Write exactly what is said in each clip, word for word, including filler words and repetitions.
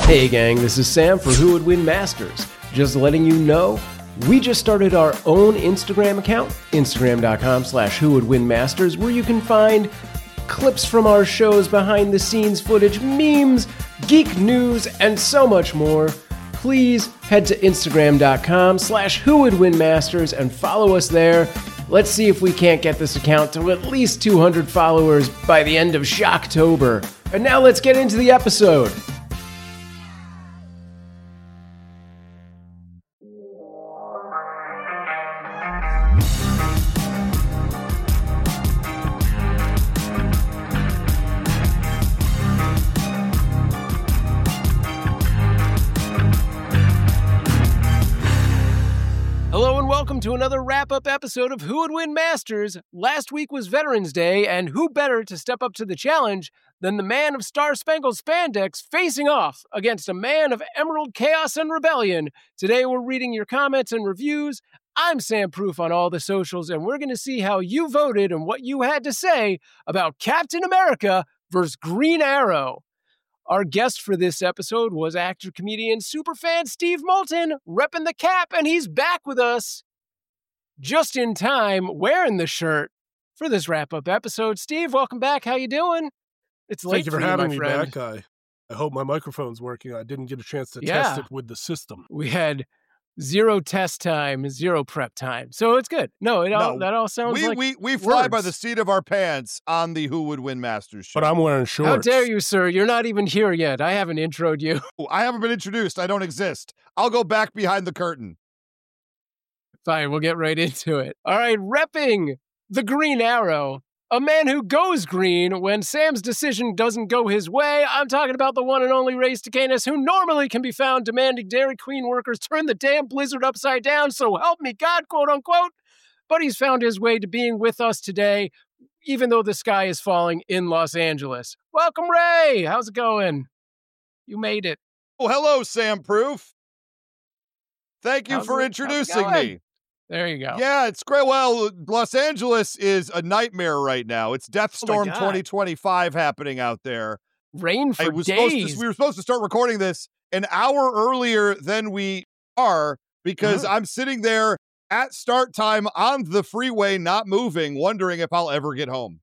Hey gang, this is Sam for Who Would Win Masters. Just letting you know, we just started our own Instagram account, instagram.com slash Who Would Win Masters, where you can find clips from our shows, behind the scenes footage, memes, geek news, and so much more. Please head to instagram.com slash Who Would Win Masters and follow us there. Let's see if we can't get this account to at least two hundred followers by the end of Shocktober. And now let's get into the episode. Welcome to another wrap-up episode of Who Would Win Masters. Last week was Veterans Day, and who better to step up to the challenge than the man of Star-Spangled Spandex facing off against a man of Emerald Chaos and Rebellion. Today we're reading your comments and reviews. I'm Sam Proof on all the socials, and we're going to see how you voted and what you had to say about Captain America versus Green Arrow. Our guest for this episode was actor, comedian, superfan Steve Moulton, repping the cap, and he's back with us just in time, wearing the shirt for this wrap-up episode. Steve, welcome back. How you doing? It's late Thank you for, for having you, me friend. back. I, I hope my microphone's working. I didn't get a chance to Yeah. test it with the system. We had zero test time, zero prep time, so it's good. No, it all, No, that all sounds we, like we we fly by words. the seat of our pants on the Who Would Win Masters show. But I'm wearing shorts. How dare you, sir? You're not even here yet. I haven't introed you. I haven't been introduced. I don't exist. I'll go back behind the curtain. Fine, we'll get right into it. All right, repping the Green Arrow, a man who goes green when Sam's decision doesn't go his way. I'm talking about the one and only Ray Stacanis, who normally can be found demanding Dairy Queen workers turn the damn blizzard upside down, so help me God, quote unquote. But he's found his way to being with us today, even though the sky is falling in Los Angeles. Welcome, Ray. How's it going? You made it. Oh, hello, Sam Proof. Thank you How's for it- introducing how's it me. There you go. Yeah, it's great. Well, Los Angeles is a nightmare right now. It's Death Oh my Storm God. twenty twenty-five happening out there. Rain for I was supposed days. to, we were supposed to start recording this an hour earlier than we are because Uh-huh. I'm sitting there at start time on the freeway, not moving, wondering if I'll ever get home.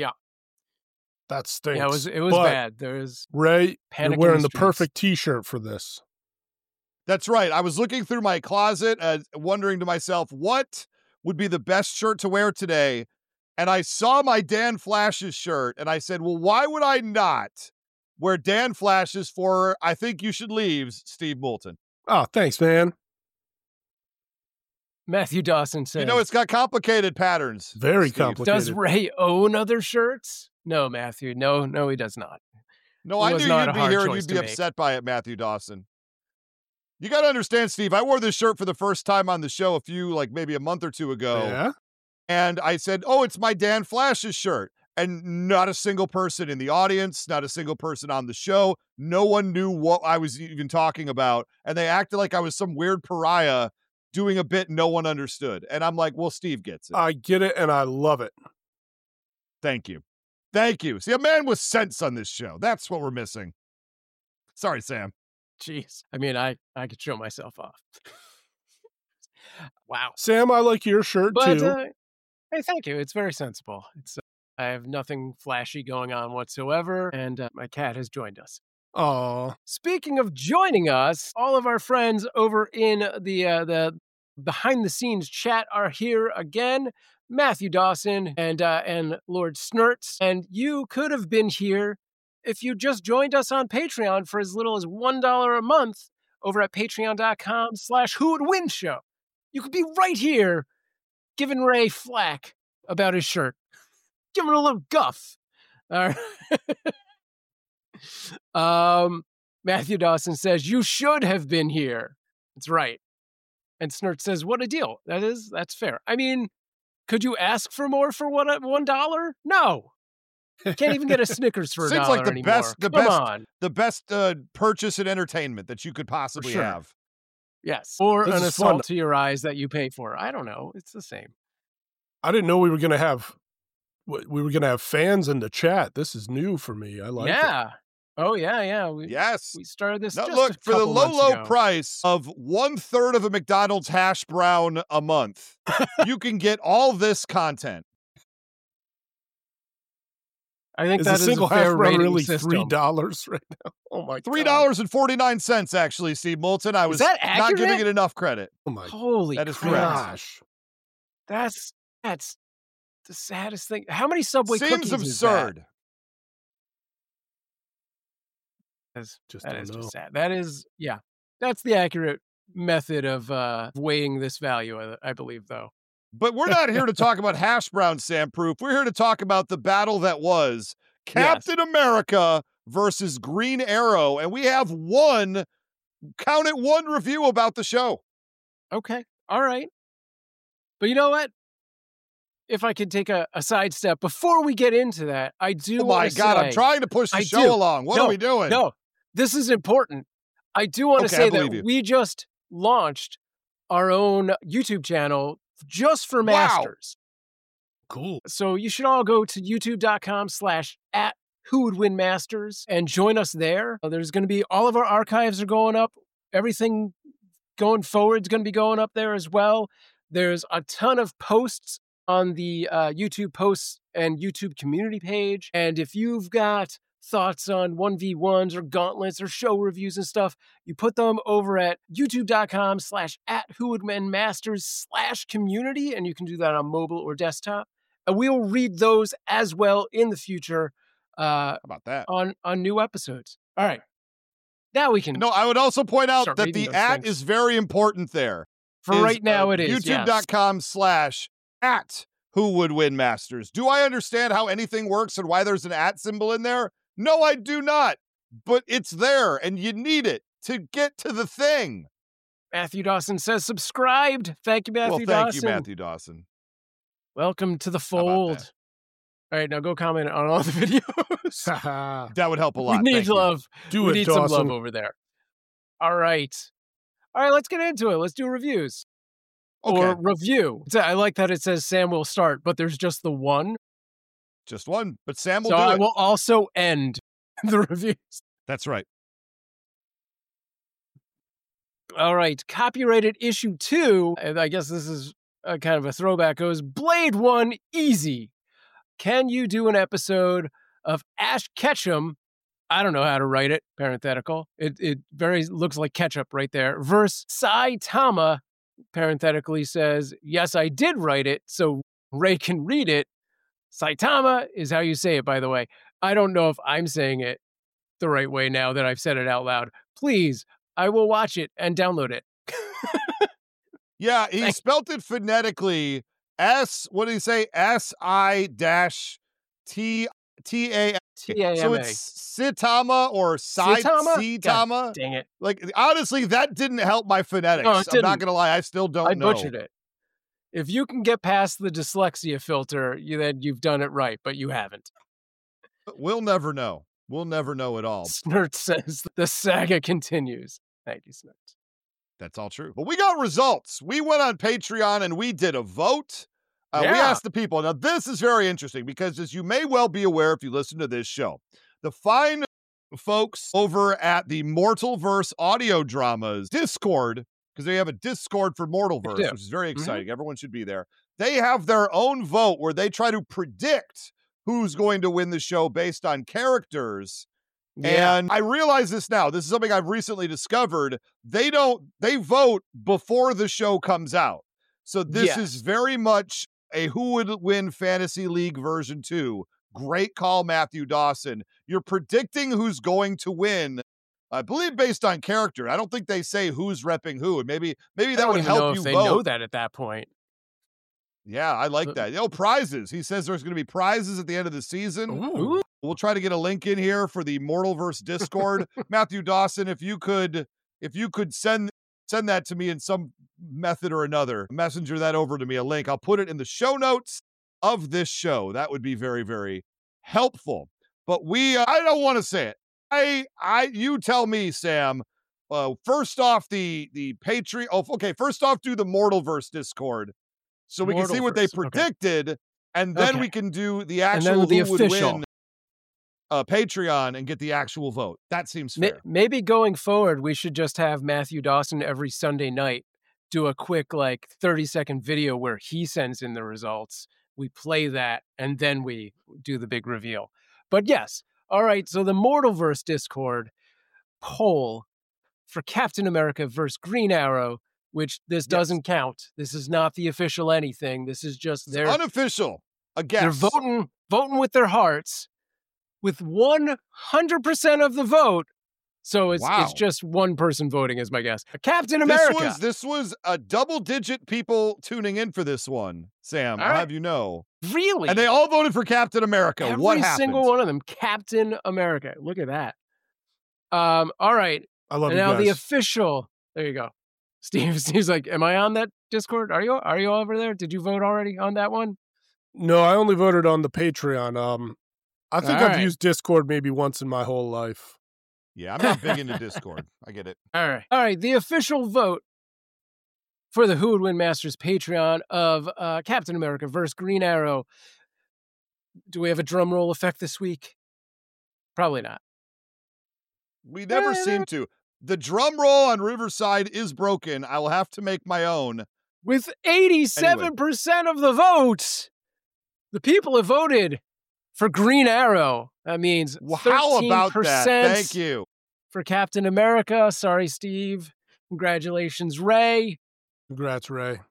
That stinks. Yeah, it was it was But, bad. There was Ray, panic you're in wearing the the, streets. perfect T-shirt for this. That's right. I was looking through my closet, uh, wondering to myself, what would be the best shirt to wear today? And I saw my Dan Flash's shirt, and I said, well, why would I not wear Dan Flash's for I Think You Should Leave, Steve Moulton? Oh, thanks, man. Matthew Dawson says, You know, it's got complicated patterns. Very Steve. complicated. does Ray own other shirts? No, Matthew. No, no, he does not. No, It I was knew not you'd a be hard here and choice you'd be to make. upset by it, Matthew Dawson. You got to understand, Steve, I wore this shirt for the first time on the show a few, like maybe a month or two ago. Yeah? And I said, oh, it's my Dan Flash's shirt. And not a single person in the audience, not a single person on the show. No one knew what I was even talking about. And they acted like I was some weird pariah doing a bit no one understood. And I'm like, well, Steve gets it. I get it, and I love it. Thank you. Thank you. See, a man with sense on this show. That's what we're missing. Sorry, Sam. Jeez. I mean, I, I could show myself off. Wow. Sam, I like your shirt, But, too. uh, hey, thank you. It's very sensible. It's uh, I have nothing flashy going on whatsoever, and uh, my cat has joined us. Aw. Speaking of joining us, all of our friends over in the uh, the behind the scenes chat are here again. Matthew Dawson and uh, and Lord Snurts, and you could have been here if you just joined us on Patreon for as little as one dollar a month over at patreon.com slash Who Would Win Show. You could be right here giving Ray flack about his shirt. Give him a little guff. All right. um, Matthew Dawson says, you should have been here. That's right. And Snurt says, what a deal. That is, that's fair. I mean, could you ask for more for one, one dollar? No. Can't even get a Snickers for a Seems dollar like the anymore. best, the Come best, on. the best uh, purchase in entertainment that you could possibly sure. have. Yes. Or This an is assault fun. to your eyes that you pay for. I don't know. It's the same. I didn't know we were going to have we were going to have fans in the chat. This is new for me. I like it. yeah. Oh, yeah, yeah. We, Yes. we started this Now, just look, a for the couple low, months low ago. price of one third of a McDonald's hash brown a month, you can get all this content. I think Is that a is single a fair hash brown rating really system. three dollars right now? Oh my Three god! dollars and forty nine cents, actually. Steve Moulton, I Is was that not accurate? giving it enough credit. Oh my Holy That is crap. correct. gosh! That's that's the saddest thing. How many Subway Seems cookies absurd. is that? That's, Just that don't is know. just sad. That is, yeah. That's the accurate method of uh, weighing this value, I, I believe, though. But we're not here to talk about hash brown, Sam Proof. We're here to talk about the battle that was Captain Yes. America versus Green Arrow. And we have one, count it, one review about the show. Okay. All right. But you know what? If I could take a, a sidestep before we get into that, I do Oh my want to God, say, I'm trying to push the I show do. along. What No, are we doing? No, this is important. I do want to Okay, I say believe that you. we just launched our own YouTube channel just for Wow. Masters. Cool. So you should all go to youtube.com slash at Who Would Win Masters and join us there. Uh, There's going to be, all of our archives are going up. Everything going forward is going to be going up there as well. There's a ton of posts on the uh, YouTube posts and YouTube community page. And if you've got thoughts on one v ones or gauntlets or show reviews and stuff, you put them over at youtube.com slash at Who Would Win Masters slash community. And you can do that on mobile or desktop. And we'll read those as well in the future uh, How about that? on, on new episodes. All right. Now we can, No, I would also point out Start that reading the those at things. is very important there. for is, right now uh, it is. yes. YouTube.com slash at Who Would Win Masters. Do I understand how anything works and why there's an at symbol in there? No, I do not. But it's there and you need it to get to the thing. Matthew Dawson says subscribed. Thank you, Matthew well, thank Dawson. you, Matthew Dawson. Welcome to the How about fold. that? All right, now go comment on all the videos. Haha. That would help a we lot. need Thank you. love. Do we it, need Dawson. some love over there. All right. All right, let's get into it. Let's do reviews. Okay, Or review. It's- I like that it says Sam will start, but there's just the one. just one. But Sam will So do I it. will also end the reviews. That's right. All right. Copyrighted issue two. And I guess this is a kind of a throwback. Goes Blade One Easy. Can you do an episode of Ash Ketchum? I don't know how to write it. Parenthetical. It it very looks like ketchup right there. Verse Saitama. Parenthetically says, yes, I did write it, so Ray can read it. Saitama is how you say it, by the way. I don't know if I'm saying it the right way now that I've said it out loud. Please, I will watch it and download it. Yeah, he Thank- spelt it phonetically. S, what did he say? S I dash T T A. T A M A. So it's Saitama or Sai- Saitama? God Saitama. Dang it. Like, honestly, that didn't help my phonetics. No, it I'm not didn't. going to lie. I still don't I know. butchered it. If you can get past the dyslexia filter, you, then you've done it right, but you haven't. We'll never know. We'll never know at all. Snert says the saga continues. Thank you, Snert. That's all true. But we got results. We went on Patreon and we did a vote. Uh, We Yeah. asked the people. Now, this is very interesting because, as you may well be aware if you listen to this show, the fine folks over at the Mortalverse audio dramas Discord, because they have a Discord for Mortalverse, do. which is very Mhm. exciting. Everyone should be there. They have their own vote where they try to predict who's going to win the show based on characters. Yeah. And I realize this now. This is something I've recently discovered. They don't, they vote before the show comes out. So this Yes. is very much a Who Would Win Fantasy League version two. Great call, Matthew Dawson. You're predicting who's going to win, I believe, based on character. I don't think they say who's repping who. And maybe, maybe I that don't would even know help if you they vote. know that at that point. Yeah, I like Uh, that. Oh, prizes. He says there's going to be prizes at the end of the season. Ooh. We'll try to get a link in here for the Mortalverse Discord. Matthew Dawson, if you could, if you could send send that to me in some method or another, messenger that over to me, a link. I'll put it in the show notes of this show. That would be very, very helpful. But we, uh, I don't want to say it. I, I, you tell me, Sam. Uh, first off, the the Patreon. Oh, okay. First off, do the Mortalverse Discord so we can see what they Mortalverse, okay. predicted, and then Okay. we can do the And actual then the who would official. win. uh, Patreon and get the actual vote. That seems fair. Maybe going forward, we should just have Matthew Dawson every Sunday night do a quick like thirty second video where he sends in the results. We play that and then we do the big reveal. But yes. All right. So the Mortalverse Discord poll for Captain America versus Green Arrow, which this yes. doesn't count. This is not the official anything. This is just their unofficial. A guess. They're voting, voting with their hearts with one hundred percent of the vote. So it's wow. it's just one person voting is my guess. Captain America. This was, this was a double-digit people tuning in for this one, Sam. All I'll right. have you know. Really? And they all voted for Captain America. Every what happened? single one of them. Captain America. Look at that. Um. All right. I love and you now guys. the official. There you go. Steve. Steve's like, am I on that Discord? Are you? Are you over there? Did you vote already on that one? No, I only voted on the Patreon. Um, I think all I've right. used Discord maybe once in my whole life. Yeah, I'm not big into Discord. I get it. All right. All right. The official vote for the Who Would Win Masters Patreon of uh, Captain America versus Green Arrow. Do we have a drum roll effect this week? Probably not. We never seem to. The drum roll on Riverside is broken. I will have to make my own. With eighty-seven percent anyway. Of the votes, the people have voted for Green Arrow. That means well, how about that? Thank you. For Captain America. Sorry, Steve. Congratulations, Ray. Congrats, Ray.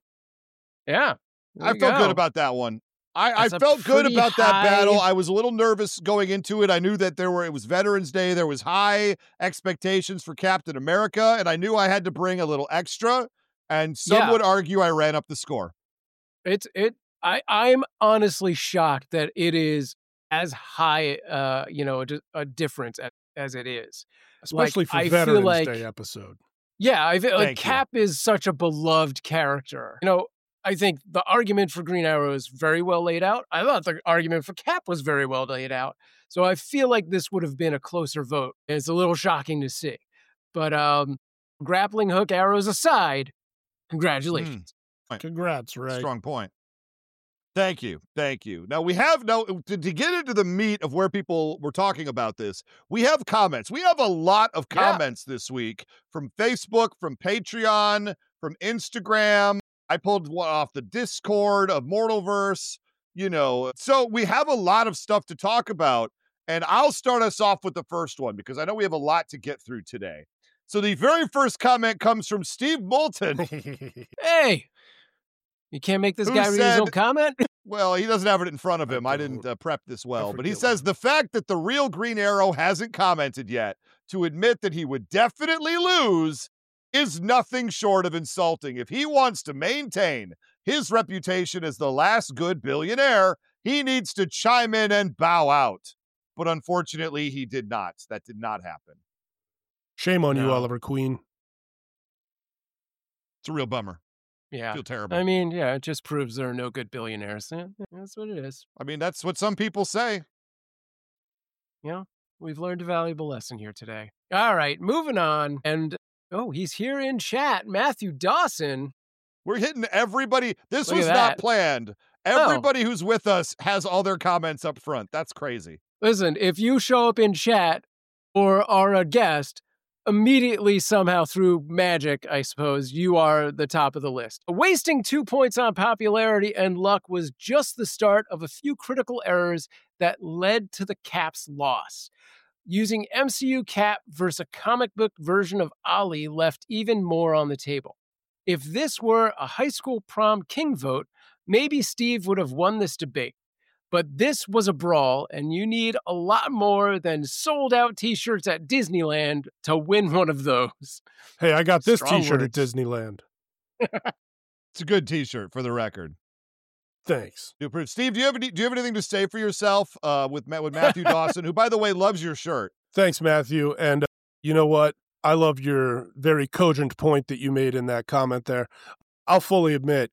Yeah. I felt go. good about that one. I, I felt good about high... that battle. I was a little nervous going into it. I knew that there were it was Veterans Day. There was high expectations for Captain America, and I knew I had to bring a little extra. And some yeah. would argue I ran up the score. It's it. I I'm honestly shocked that it is as high, uh, you know, a, a difference as, as it is, especially like, for I Veterans like, Day episode. Yeah, I feel like Thank Cap you. is such a beloved character. You know, I think the argument for Green Arrow is very well laid out. I thought the argument for Cap was very well laid out. So I feel like this would have been a closer vote. It's a little shocking to see, but um, grappling hook arrows aside, congratulations. Mm. Congrats, Ray. Strong point. Thank you. Thank you. Now we have no, to, to get into the meat of where people were talking about this, we have comments. We have a lot of comments yeah. this week from Facebook, from Patreon, from Instagram. I pulled one off the Discord of Mortalverse, you know. So we have a lot of stuff to talk about. And I'll start us off with the first one because I know we have a lot to get through today. So the very first comment comes from Steve Moulton. Hey, you can't make this Who guy read said, his own comment? Well, he doesn't have it in front of him. I didn't uh, prep this well. But he says, the fact that the real Green Arrow hasn't commented yet to admit that he would definitely lose is nothing short of insulting. If he wants to maintain his reputation as the last good billionaire, he needs to chime in and bow out. But unfortunately, he did not. That did not happen. Shame on no. you, Oliver Queen. It's a real bummer. Yeah. I feel terrible. I mean, yeah, it just proves there are no good billionaires. Yeah, that's what it is. I mean, that's what some people say. You know, we've learned a valuable lesson here today. All right, moving on. And, oh, he's here in chat. Matthew Dawson. We're hitting everybody. This Look was at not that. planned. Everybody oh. who's with us has all their comments up front. That's crazy. Listen, if you show up in chat or are a guest, immediately somehow through magic, I suppose, you are the top of the list. Wasting two points on popularity and luck was just the start of a few critical errors that led to the Cap's loss. Using M C U Cap versus a comic book version of Ollie left even more on the table. If this were a high school prom king vote, maybe Steve would have won this debate. But this was a brawl, and you need a lot more than sold-out T-shirts at Disneyland to win one of those. Hey, I got this Strong T-shirt words. at Disneyland. It's a good T-shirt, for the record. Thanks. Do Steve, do you have any, do you have anything to say for yourself uh, with with Matthew Dawson, who, by the way, loves your shirt? Thanks, Matthew. And uh, you know what? I love your very cogent point that you made in that comment there. I'll fully admit,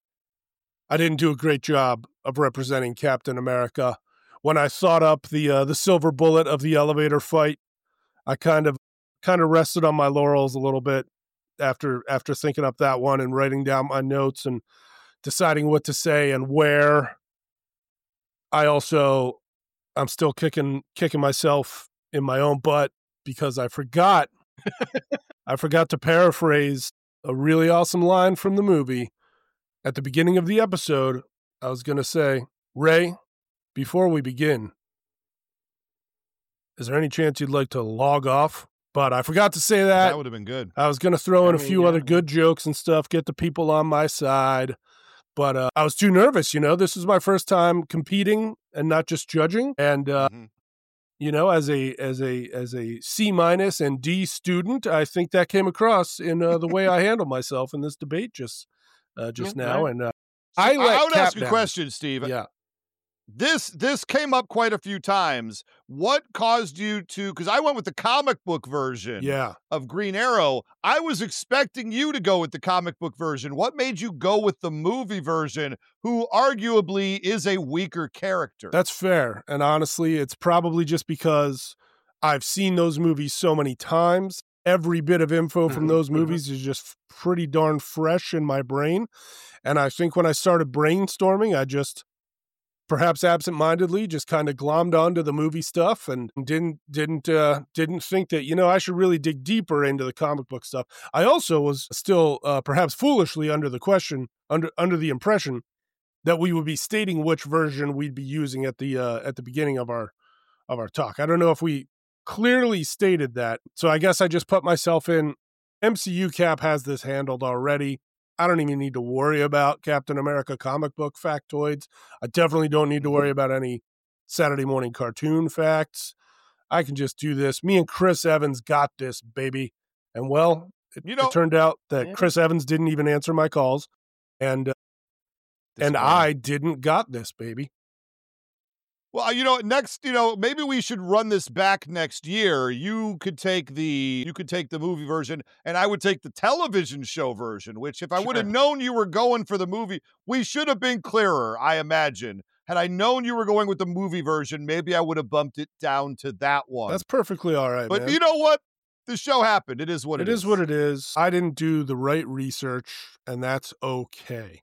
I didn't do a great job of representing Captain America. When I thought up the uh, the silver bullet of the elevator fight, I kind of kind of rested on my laurels a little bit after after thinking up that one and writing down my notes and deciding what to say and where. I also I'm still kicking kicking myself in my own butt because I forgot I forgot to paraphrase a really awesome line from the movie. At the beginning of the episode, I was going to say, Ray, before we begin, is there any chance you'd like to log off? But I forgot to say that. That would have been good. I was going to throw in I a mean, few yeah. other good jokes and stuff, get the people on my side. But uh, I was too nervous, you know. This is my first time competing and not just judging. And, uh, Mm-hmm. you know, as a as a, as a C minus and D student, I think that came across in uh, the way I handled myself in this debate just uh, just Yeah, now. right. And uh, So I let I would Cap ask a down. question, Steve. Yeah. This this came up quite a few times. What caused you to, because I went with the comic book version Yeah. of Green Arrow. I was expecting you to go with the comic book version. What made you go with the movie version, who arguably is a weaker character? That's fair. And honestly, it's probably just because I've seen those movies so many times. Every bit of info from Mhm, those mhm. movies is just pretty darn fresh in my brain. And I think when I started brainstorming, I just perhaps absentmindedly just kind of glommed onto the movie stuff and didn't didn't uh, didn't think that, you know, I should really dig deeper into the comic book stuff. I also was still uh, perhaps foolishly under the question under under the impression that we would be stating which version we'd be using at the uh, at the beginning of our of our talk. I don't know if we clearly stated that. So I guess I just put myself in. M C U Cap has this handled already. I don't even need to worry about Captain America comic book factoids. I definitely don't need to worry about any Saturday morning cartoon facts. I can just do this. Me and Chris Evans got this, baby. And well, it, You know- it turned out that Yeah. Chris Evans didn't even answer my calls. And uh, and Disappointing. I didn't got this, baby. Well, you know, next, you know, maybe we should run this back next year. You could take the you could take the movie version, and I would take the television show version, which if I would have Sure. known you were going for the movie, we should have been clearer, I imagine. Had I known you were going with the movie version, maybe I would have bumped it down to that one. That's perfectly all right, but man. you know what? The show happened. It is what it, It is what it is. I didn't do the right research, and that's okay.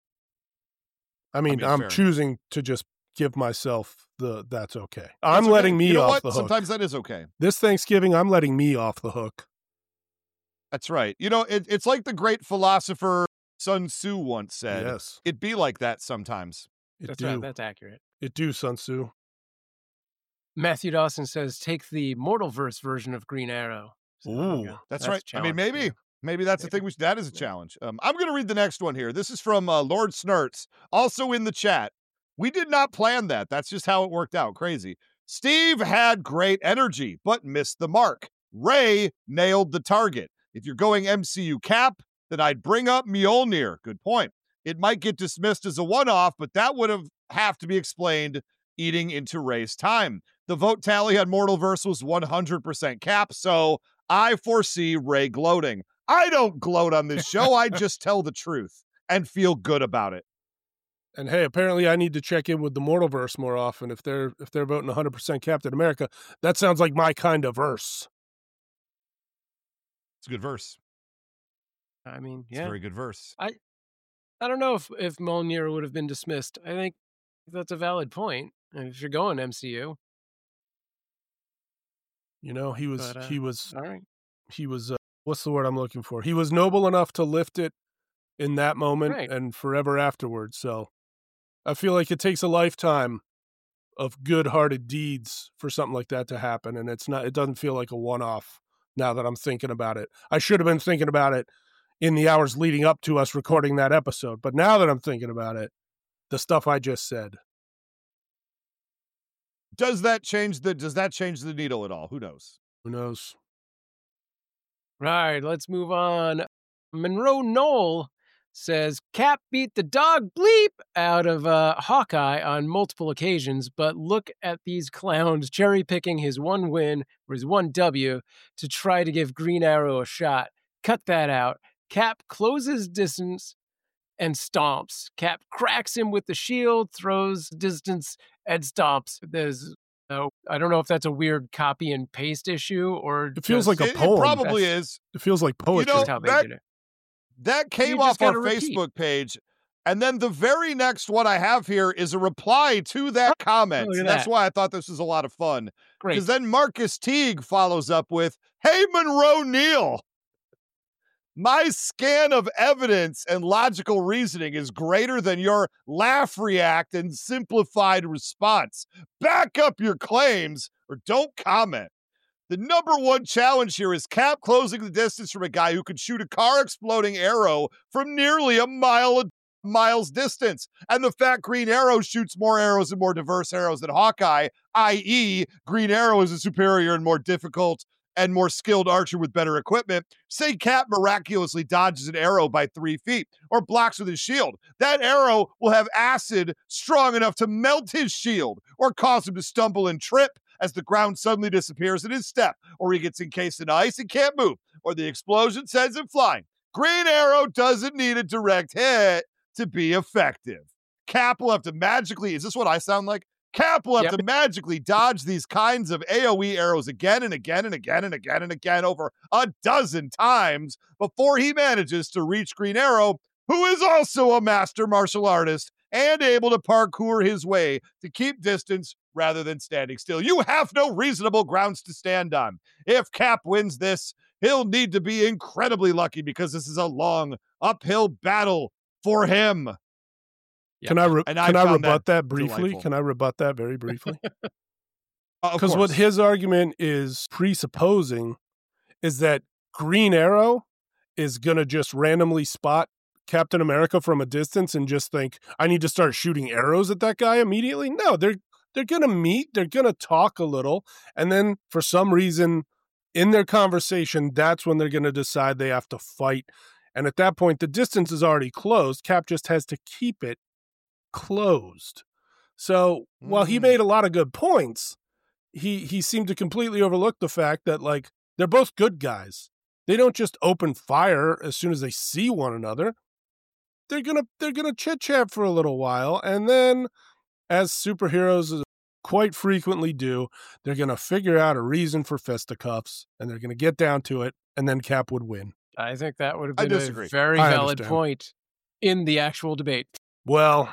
I mean, mean, I'm fair enough. choosing to just give myself the that's okay. I'm That's okay. letting me you know off what? the hook. Sometimes that is okay. This Thanksgiving, I'm letting me off the hook. That's right. You know, it, it's like the great philosopher Sun Tzu once said. Yes, It be like that sometimes. it That's do. right. That's accurate. It do, Sun Tzu. Matthew Dawson says, take the Mortalverse version of Green Arrow. So, there you Ooh, go. That's, a right. I mean, challenge, maybe, yeah. maybe that's the Maybe. thing. We should, that is a Yeah. challenge. Um, I'm going to read the next one here. This is from uh, Lord Snurts, also in the chat. We did not plan that. That's just how it worked out. Crazy. Steve had great energy, but missed the mark. Ray nailed the target. If you're going M C U Cap, then I'd bring up Mjolnir. Good point. It might get dismissed as a one-off, but that would have have to be explained eating into Ray's time. The vote tally on Mortalverse was one hundred percent Cap, so I foresee Ray gloating. I don't gloat on this show. I just tell the truth and feel good about it. And hey, apparently I need to check in with the Mortalverse more often. If they're if they're voting one hundred percent Captain America, that sounds like my kind of verse. It's a good verse. I mean, It's a yeah. very good verse. I don't know if, if Mjolnir would have been dismissed. I think that's a valid point. If you're going M C U. You know, he was But, uh, he was All right. he was uh, what's the word I'm looking for? He was noble enough to lift it in that moment Right. and forever afterwards. So I feel like it takes a lifetime of good-hearted deeds for something like that to happen, and it's not. It doesn't feel like a one-off. Now that I'm thinking about it, I should have been thinking about it in the hours leading up to us recording that episode. But now that I'm thinking about it, the stuff I just said. Does that change the does that change the needle at all? Who knows? Who knows? Right, let's move on. Monroe Knoll says Cap beat the dog bleep out of uh, Hawkeye on multiple occasions, but look at these clowns cherry picking his one win or his one W to try to give Green Arrow a shot. Cut that out. Cap closes distance and stomps. Cap cracks him with the shield, throws distance, and stomps. There's no, I don't know if that's a weird copy and paste issue or It feels just- like a It, it poem. probably That's- is. It feels like poetry. know, just how they that- did it. That came You just off our gotta repeat. Facebook page. And then the very next one I have here is a reply to that comment. look at That's that. why I thought this was a lot of fun. Great. Because then Marcus Teague follows up with, "Hey, Monroe Neal, my scan of evidence and logical reasoning is greater than your laugh react and simplified response. Back up your claims or don't comment. The number one challenge here is Cap closing the distance from a guy who could shoot a car-exploding arrow from nearly a mile miles distance. And the fact Green Arrow shoots more arrows and more diverse arrows than Hawkeye, that is. Green Arrow is a superior and more difficult and more skilled archer with better equipment. Say Cap miraculously dodges an arrow by three feet or blocks with his shield. That arrow will have acid strong enough to melt his shield or cause him to stumble and trip as the ground suddenly disappears in his step, or he gets encased in ice and can't move, or the explosion sends him flying. Green Arrow doesn't need a direct hit to be effective. Cap will have to magically, is this what I sound like? Cap will have Yep. to magically dodge these kinds of A O E arrows again and again and again and again and again over a dozen times before he manages to reach Green Arrow, who is also a master martial artist and able to parkour his way to keep distance rather than standing still. You have no reasonable grounds to stand on. If Cap wins this, he'll need to be incredibly lucky because this is a long uphill battle for him. Can I re- And can I I, found rebut that that, briefly? delightful. Can I rebut that very briefly? Uh, of Because what course. his argument is presupposing is that Green Arrow is going to just randomly spot Captain America from a distance and just think, I need to start shooting arrows at that guy immediately. No, they're they're going to meet, they're going to talk a little, and then for some reason in their conversation, that's when they're going to decide they have to fight. And at that point, the distance is already closed. Cap just has to keep it closed. So while he Mm. made a lot of good points, he he seemed to completely overlook the fact that, like, they're both good guys. They don't just open fire as soon as they see one another. They're gonna they're gonna chit chat for a little while, and then, as superheroes quite frequently do, they're gonna figure out a reason for fisticuffs, and they're gonna get down to it, and then Cap would win. I think that would have I been a disagree. very I valid understand. point in the actual debate. Well,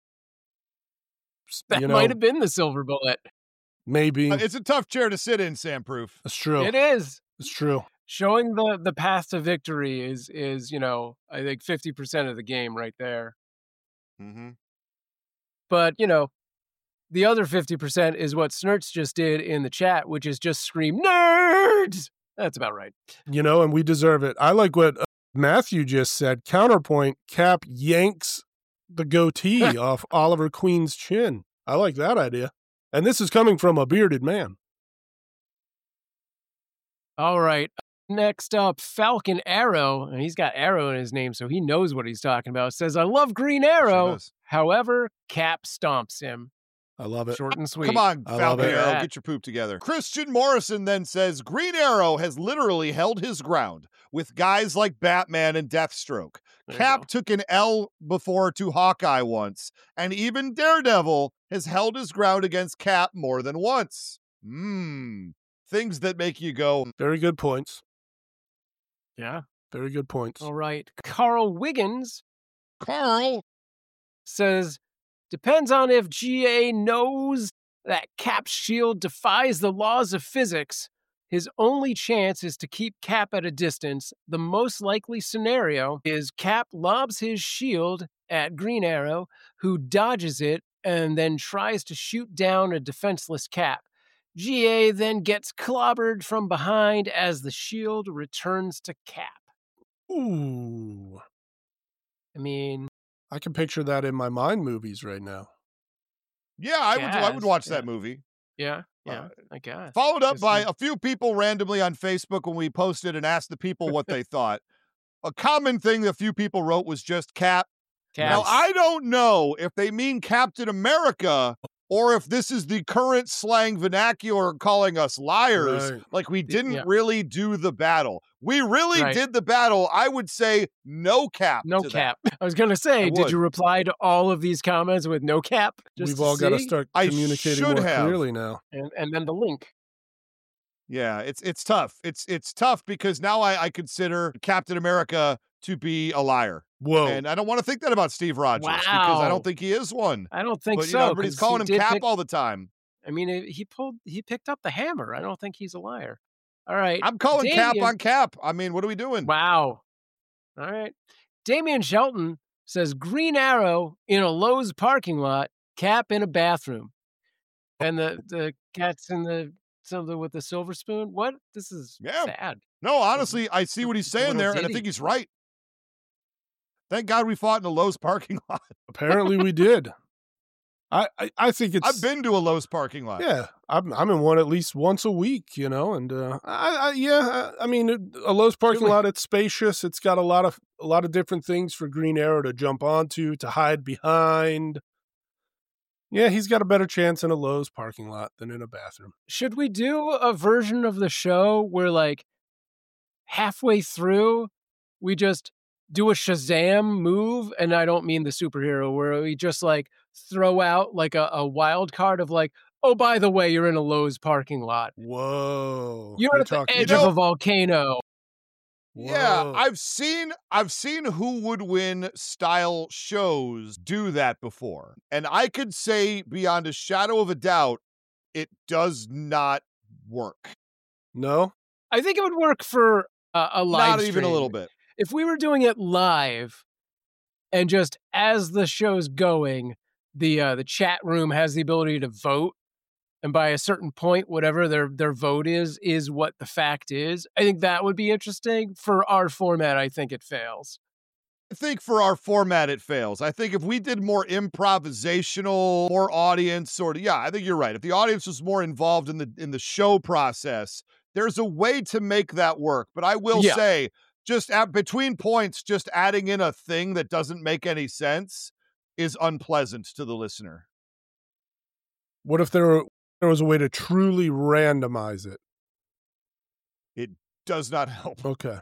That you know, might have been the silver bullet. maybe Uh, it's a tough chair to sit in, Sam Proof. it's true. It is. It's true. Showing the the path to victory is is, you know, I think fifty percent of the game right there. Mm-hmm. But, you know, the other fifty percent is what Snurts just did in the chat, which is just scream nerds. That's about right. You know, and we deserve it. I like what uh, Matthew just said. Counterpoint, Cap yanks the goatee off Oliver Queen's chin. I like that idea. And this is coming from a bearded man. All right. Next up, Falcon Arrow. And he's got Arrow in his name, so he knows what he's talking about. Says, I love Green Arrow. does. However, Cap stomps him. I love it. Short and sweet. Come on, I love Falcon it. Arrow, Yeah. get your poop together. Christian Morrison then says Green Arrow has literally held his ground with guys like Batman and Deathstroke. There you Cap go. took an L before to Hawkeye once, and even Daredevil has held his ground against Cap more than once. Mmm. Things that make you go, Very good points. Yeah. Very good points. All right. Carl Wiggins Carl. says, depends on if G A knows that Cap's shield defies the laws of physics. His only chance is to keep Cap at a distance. The most likely scenario is Cap lobs his shield at Green Arrow, who dodges it and then tries to shoot down a defenseless Cap. G A then gets clobbered from behind as the shield returns to Cap. Ooh. I mean, I can picture that in my mind movies right now. Yeah, I would I would Yes, watch yeah. that movie. yeah, yeah, Uh, I guess. Followed up Just by some- a few people randomly on Facebook when we posted and asked the people what they thought. A common thing that a few people wrote was just Cap. Now, Caps. I don't know if they mean Captain America or if this is the current slang vernacular calling us liars, Right. like we didn't yeah. really do the battle. We really Right. did the battle. I would say no cap. No to that. cap. I was gonna say, I did would. you reply to all of these comments with no cap? Just We've to all got to see? start I communicating should more have. clearly now. and, and then the link. Yeah, it's it's tough. It's it's tough because now I, I consider Captain America to be a liar. Whoa. And I don't want to think that about Steve Rogers Wow. because I don't think he is one. I don't think but, so. You know, everybody's 'cause calling he him did Cap pick- all the time. I mean, it- he pulled, he picked up the hammer. I don't think he's a liar. All right. I'm calling Damian- Cap on Cap. I mean, what are we doing? Wow. All right. Damian Shelton says Green Arrow in a Lowe's parking lot, Cap in a bathroom. And the, the cat's in the something with the silver spoon. What? This is Yeah. sad. No, honestly, I see what he's It's a saying little there, and I ditty. think he's right. Thank God we fought in a Lowe's parking lot. Apparently we did. I, I, I think it's. I've been to a Lowe's parking lot. Yeah, I'm I'm in one at least once a week, you know, and uh, I, I yeah, I, I mean a Lowe's parking Really? lot. It's spacious. It's got a lot of a lot of different things for Green Arrow to jump onto, to hide behind. Yeah, he's got a better chance in a Lowe's parking lot than in a bathroom. Should we do a version of the show where, like, halfway through, we just do a Shazam move? And I don't mean the superhero, where we just, like, throw out, like, a, a wild card of, like, oh, by the way, you're in a Lowe's parking lot. Whoa, You're, at the talking- edge You know- of a volcano. Yeah, Whoa. I've seen I've seen Who Would Win style shows do that before. And I could say beyond a shadow of a doubt, it does not work. No, I think it would work for uh, a live Not even a stream. little bit. If we were doing it live and just as the show's going, the uh, the chat room has the ability to vote, and by a certain point, whatever their their vote is, is what the fact is. I think that would be interesting. For our format, I think it fails. I think for our format, it fails. I think if we did more improvisational, more audience sort of, yeah, I think you're right. If the audience was more involved in the in the show process, there's a way to make that work. But I will Yeah. say, just at, between points, just adding in a thing that doesn't make any sense is unpleasant to the listener. what if there were, there was a way to truly randomize it? Does not help. Okay,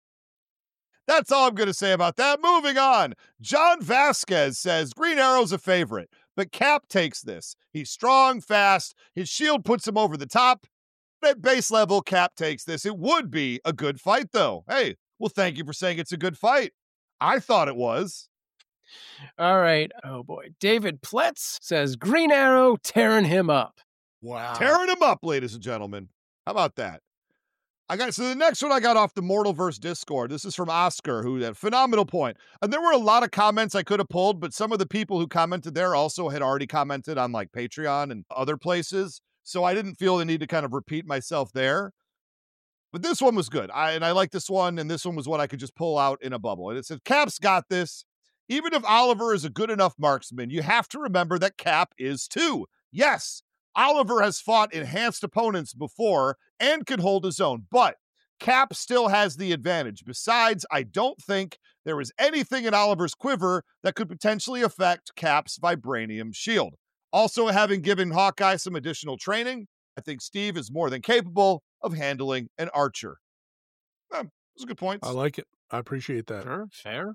That's all I'm going to say about that. Moving on. John Vasquez says Green Arrow's a favorite, but Cap takes this. He's strong, fast. His shield puts him over the top. At base level, Cap takes this. It would be a good fight, though. Hey, well, thank you for saying it's a good fight. I thought it was. All right. Oh boy. David Pletz says Green Arrow tearing him up. wow, Tearing him up, ladies and gentlemen. How about that? I got so the next one I got off the Mortalverse Discord. This is from Oscar, who had a phenomenal point. And there were a lot of comments I could have pulled, but some of the people who commented there also had already commented on like Patreon and other places. So I didn't feel the need to kind of repeat myself there. But this one was good. I and I like this one, and this one was what I could just pull out in a bubble. And it said, Cap's got this. Even if Oliver is a good enough marksman, you have to remember that Cap is too. Yes, Oliver has fought enhanced opponents before and can hold his own, but Cap still has the advantage. Besides, I don't think there is anything in Oliver's quiver that could potentially affect Cap's vibranium shield. Also, having given Hawkeye some additional training, I think Steve is more than capable of handling an archer. Eh, those are good points. I like it. I appreciate that. Sure, fair.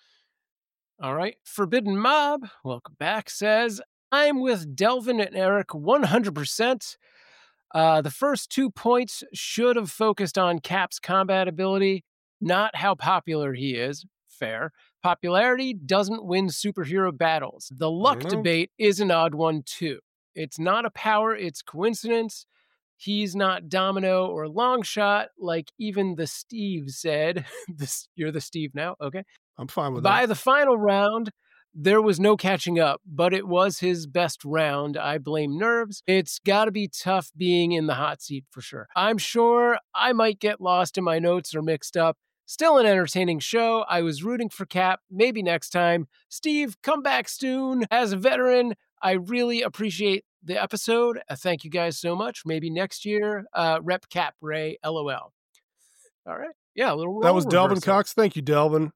All right. Forbidden Mob, welcome back, says, I'm with Delvin and Eric one hundred percent. Uh, the first two points should have focused on Cap's combat ability, not how popular he is. Fair. Popularity doesn't win superhero battles. The luck know. debate is an odd one, too. It's not a power, it's coincidence. He's not Domino or Longshot, like even the Steve said. This, you're the Steve now? Okay. I'm fine with By that. the final round, there was no catching up, but it was his best round. I blame nerves. It's got to be tough being in the hot seat for sure. I'm sure I might get lost in my notes or mixed up. Still an entertaining show. I was rooting for Cap. Maybe next time. Steve, come back soon. As a veteran, I really appreciate the episode. Uh, thank you guys so much. Maybe next year. Uh, Rep Cap Ray, LOL. All right. Yeah, a little That was role Delvin reversal. Cox. Thank you, Delvin.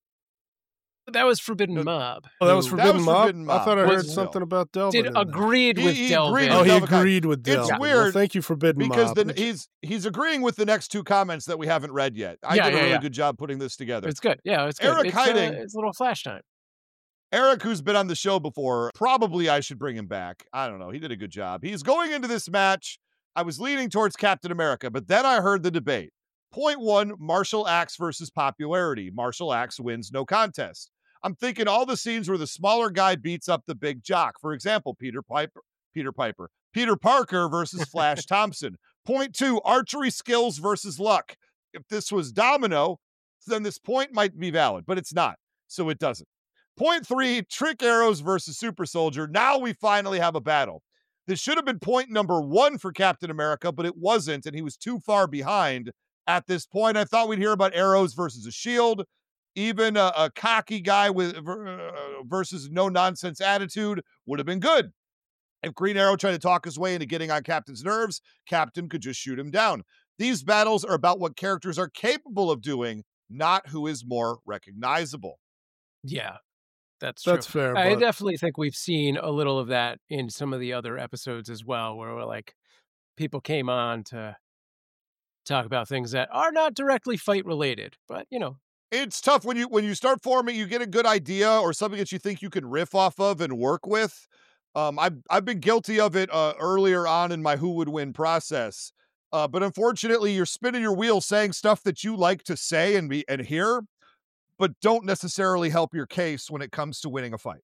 That was Forbidden No, Mob. Oh, that was That Forbidden, was Mob? Forbidden I Mob. thought I Was- heard something about Delvin. Did in there. agreed He- with he Delvin. agreed Oh, with he Delvin Cox. agreed with It's Delvin. Well, weird thank you, Forbidden because Mob. then he's he's agreeing with the next two comments that we haven't read yet. I Yeah, did a yeah, really yeah. good job putting this together. It's good. Yeah, it's good. Eric it's, Heiting- Uh, it's a little flash time. Eric, who's been on the show before, probably I should bring him back. I don't know. He did a good job. He's going into this match. I was leaning towards Captain America, but then I heard the debate. Point one, martial acts versus popularity. Martial acts wins no contest. I'm thinking all the scenes where the smaller guy beats up the big jock. For example, Peter Piper, Peter Piper, Peter Parker versus Flash Thompson. Point two, archery skills versus luck. If this was Domino, then this point might be valid, but it's not, so it doesn't. Point three, trick arrows versus super soldier. Now we finally have a battle. This should have been point number one for Captain America, but it wasn't, and he was too far behind at this point. I thought we'd hear about arrows versus a shield, even a, a cocky guy with uh, versus no-nonsense attitude would have been good. If Green Arrow tried to talk his way into getting on Captain's nerves, Captain could just shoot him down. These battles are about what characters are capable of doing, not who is more recognizable. Yeah, that's true. That's fair. I but... definitely think we've seen a little of that in some of the other episodes as well, where we're like, people came on to talk about things that are not directly fight related, but you know. It's tough when you when you start forming, you get a good idea or something that you think you can riff off of and work with. Um, I've I've been guilty of it uh, earlier on in my Who Would Win process, uh, but unfortunately, you're spinning your wheels saying stuff that you like to say and be and hear, but don't necessarily help your case when it comes to winning a fight.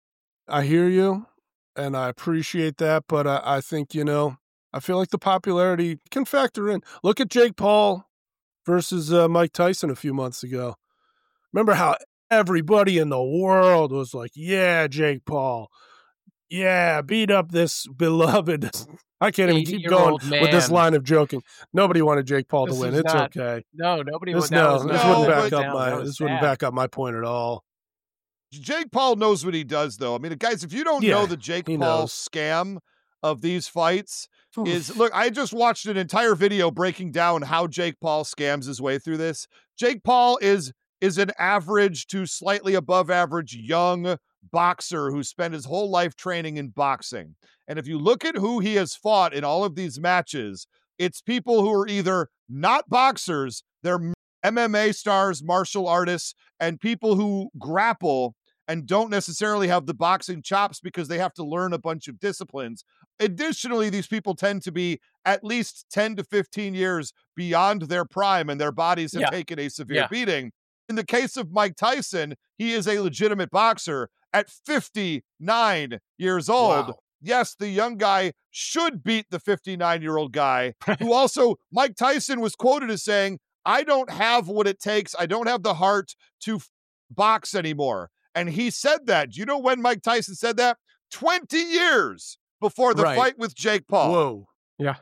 I hear you, and I appreciate that, but I, I think you know, I feel like the popularity can factor in. Look at Jake Paul versus uh, Mike Tyson a few months ago. Remember how everybody in the world was like, yeah, Jake Paul. Yeah, beat up this beloved. I can't even keep going man. with this line of joking. Nobody wanted Jake Paul This to win. is It's not- okay. No, nobody This, would. no, That this no, wouldn't back but- up my. This wouldn't back up my point at all. Jake Paul knows what he does, though. I mean, guys, if you don't Yeah, know the Jake he Paul knows. scam of these fights, is look, I just watched an entire video breaking down how Jake Paul scams his way through this. Jake Paul is is an average to slightly above average young boxer who spent his whole life training in boxing. And if you look at who he has fought in all of these matches, it's people who are either not boxers, they're M M A stars, martial artists, and people who grapple and don't necessarily have the boxing chops because they have to learn a bunch of disciplines. Additionally, these people tend to be at least ten to fifteen years beyond their prime, and their bodies have Yeah. taken a severe Yeah. beating. In the case of Mike Tyson, he is a legitimate boxer at fifty-nine years old. Wow. Yes, the young guy should beat the fifty-nine-year-old guy, who also, Mike Tyson was quoted as saying, I don't have what it takes. I don't have the heart to f- box anymore. And he said that. Do you know when Mike Tyson said that? twenty years before the Right. fight with Jake Paul. Whoa. Yeah.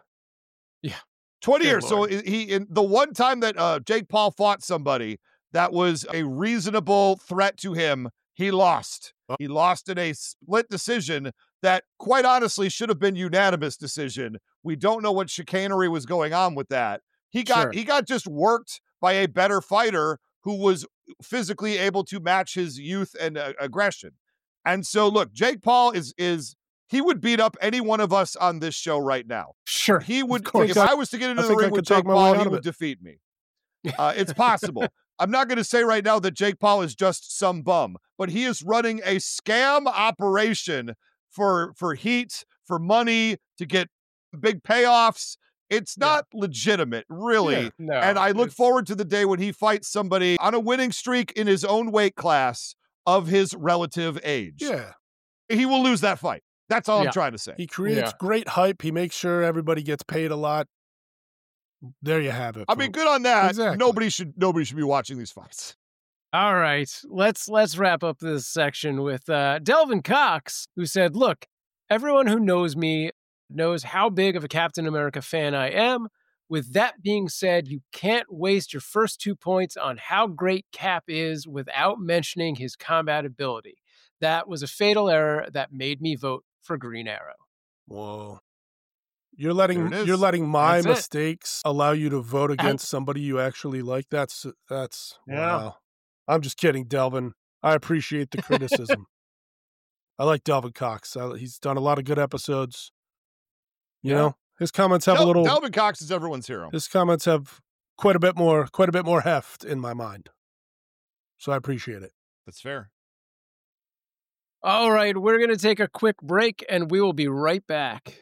twenty Good years. Lord. So he, in the one time that uh, Jake Paul fought somebody that was a reasonable threat to him, he lost. Oh. He lost in a split decision that, quite honestly, should have been unanimous decision. We don't know what chicanery was going on with that. He got Sure. he got just worked by a better fighter who was physically able to match his youth and uh, aggression. And so, look, Jake Paul is is he would beat up any one of us on this show right now. Sure. He would, course. if I was to get into I the think I ring with could talk Jake my way Paul, out he of would it. defeat me. Uh, it's possible. I'm not going to say right now that Jake Paul is just some bum, but he is running a scam operation for for heat, for money, to get big payoffs. It's not legitimate, really. Yeah. No. And I look it's- forward to the day when he fights somebody on a winning streak in his own weight class of his relative age. Yeah. He will lose that fight. That's all Yeah. I'm trying to say. He creates Yeah. great hype. He makes sure everybody gets paid a lot. There you have it. I mean, folks. good on that. Exactly. Nobody should nobody should be watching these fights. All right, let's let's wrap up this section with uh, Delvin Cox, who said, "Look, everyone who knows me knows how big of a Captain America fan I am. With that being said, you can't waste your first two points on how great Cap is without mentioning his combat ability. That was a fatal error that made me vote for Green Arrow." Whoa. You're letting There it is. you're letting my That's it. mistakes allow you to vote against somebody you actually like. That's that's Yeah. wow. I'm just kidding, Delvin. I appreciate the criticism. I like Delvin Cox. I, he's done a lot of good episodes. You Yeah. know, his comments have Del- a little. Delvin Cox is everyone's hero. His comments have quite a bit more, quite a bit more heft in my mind. So I appreciate it. That's fair. All right, we're going to take a quick break, and we will be right back.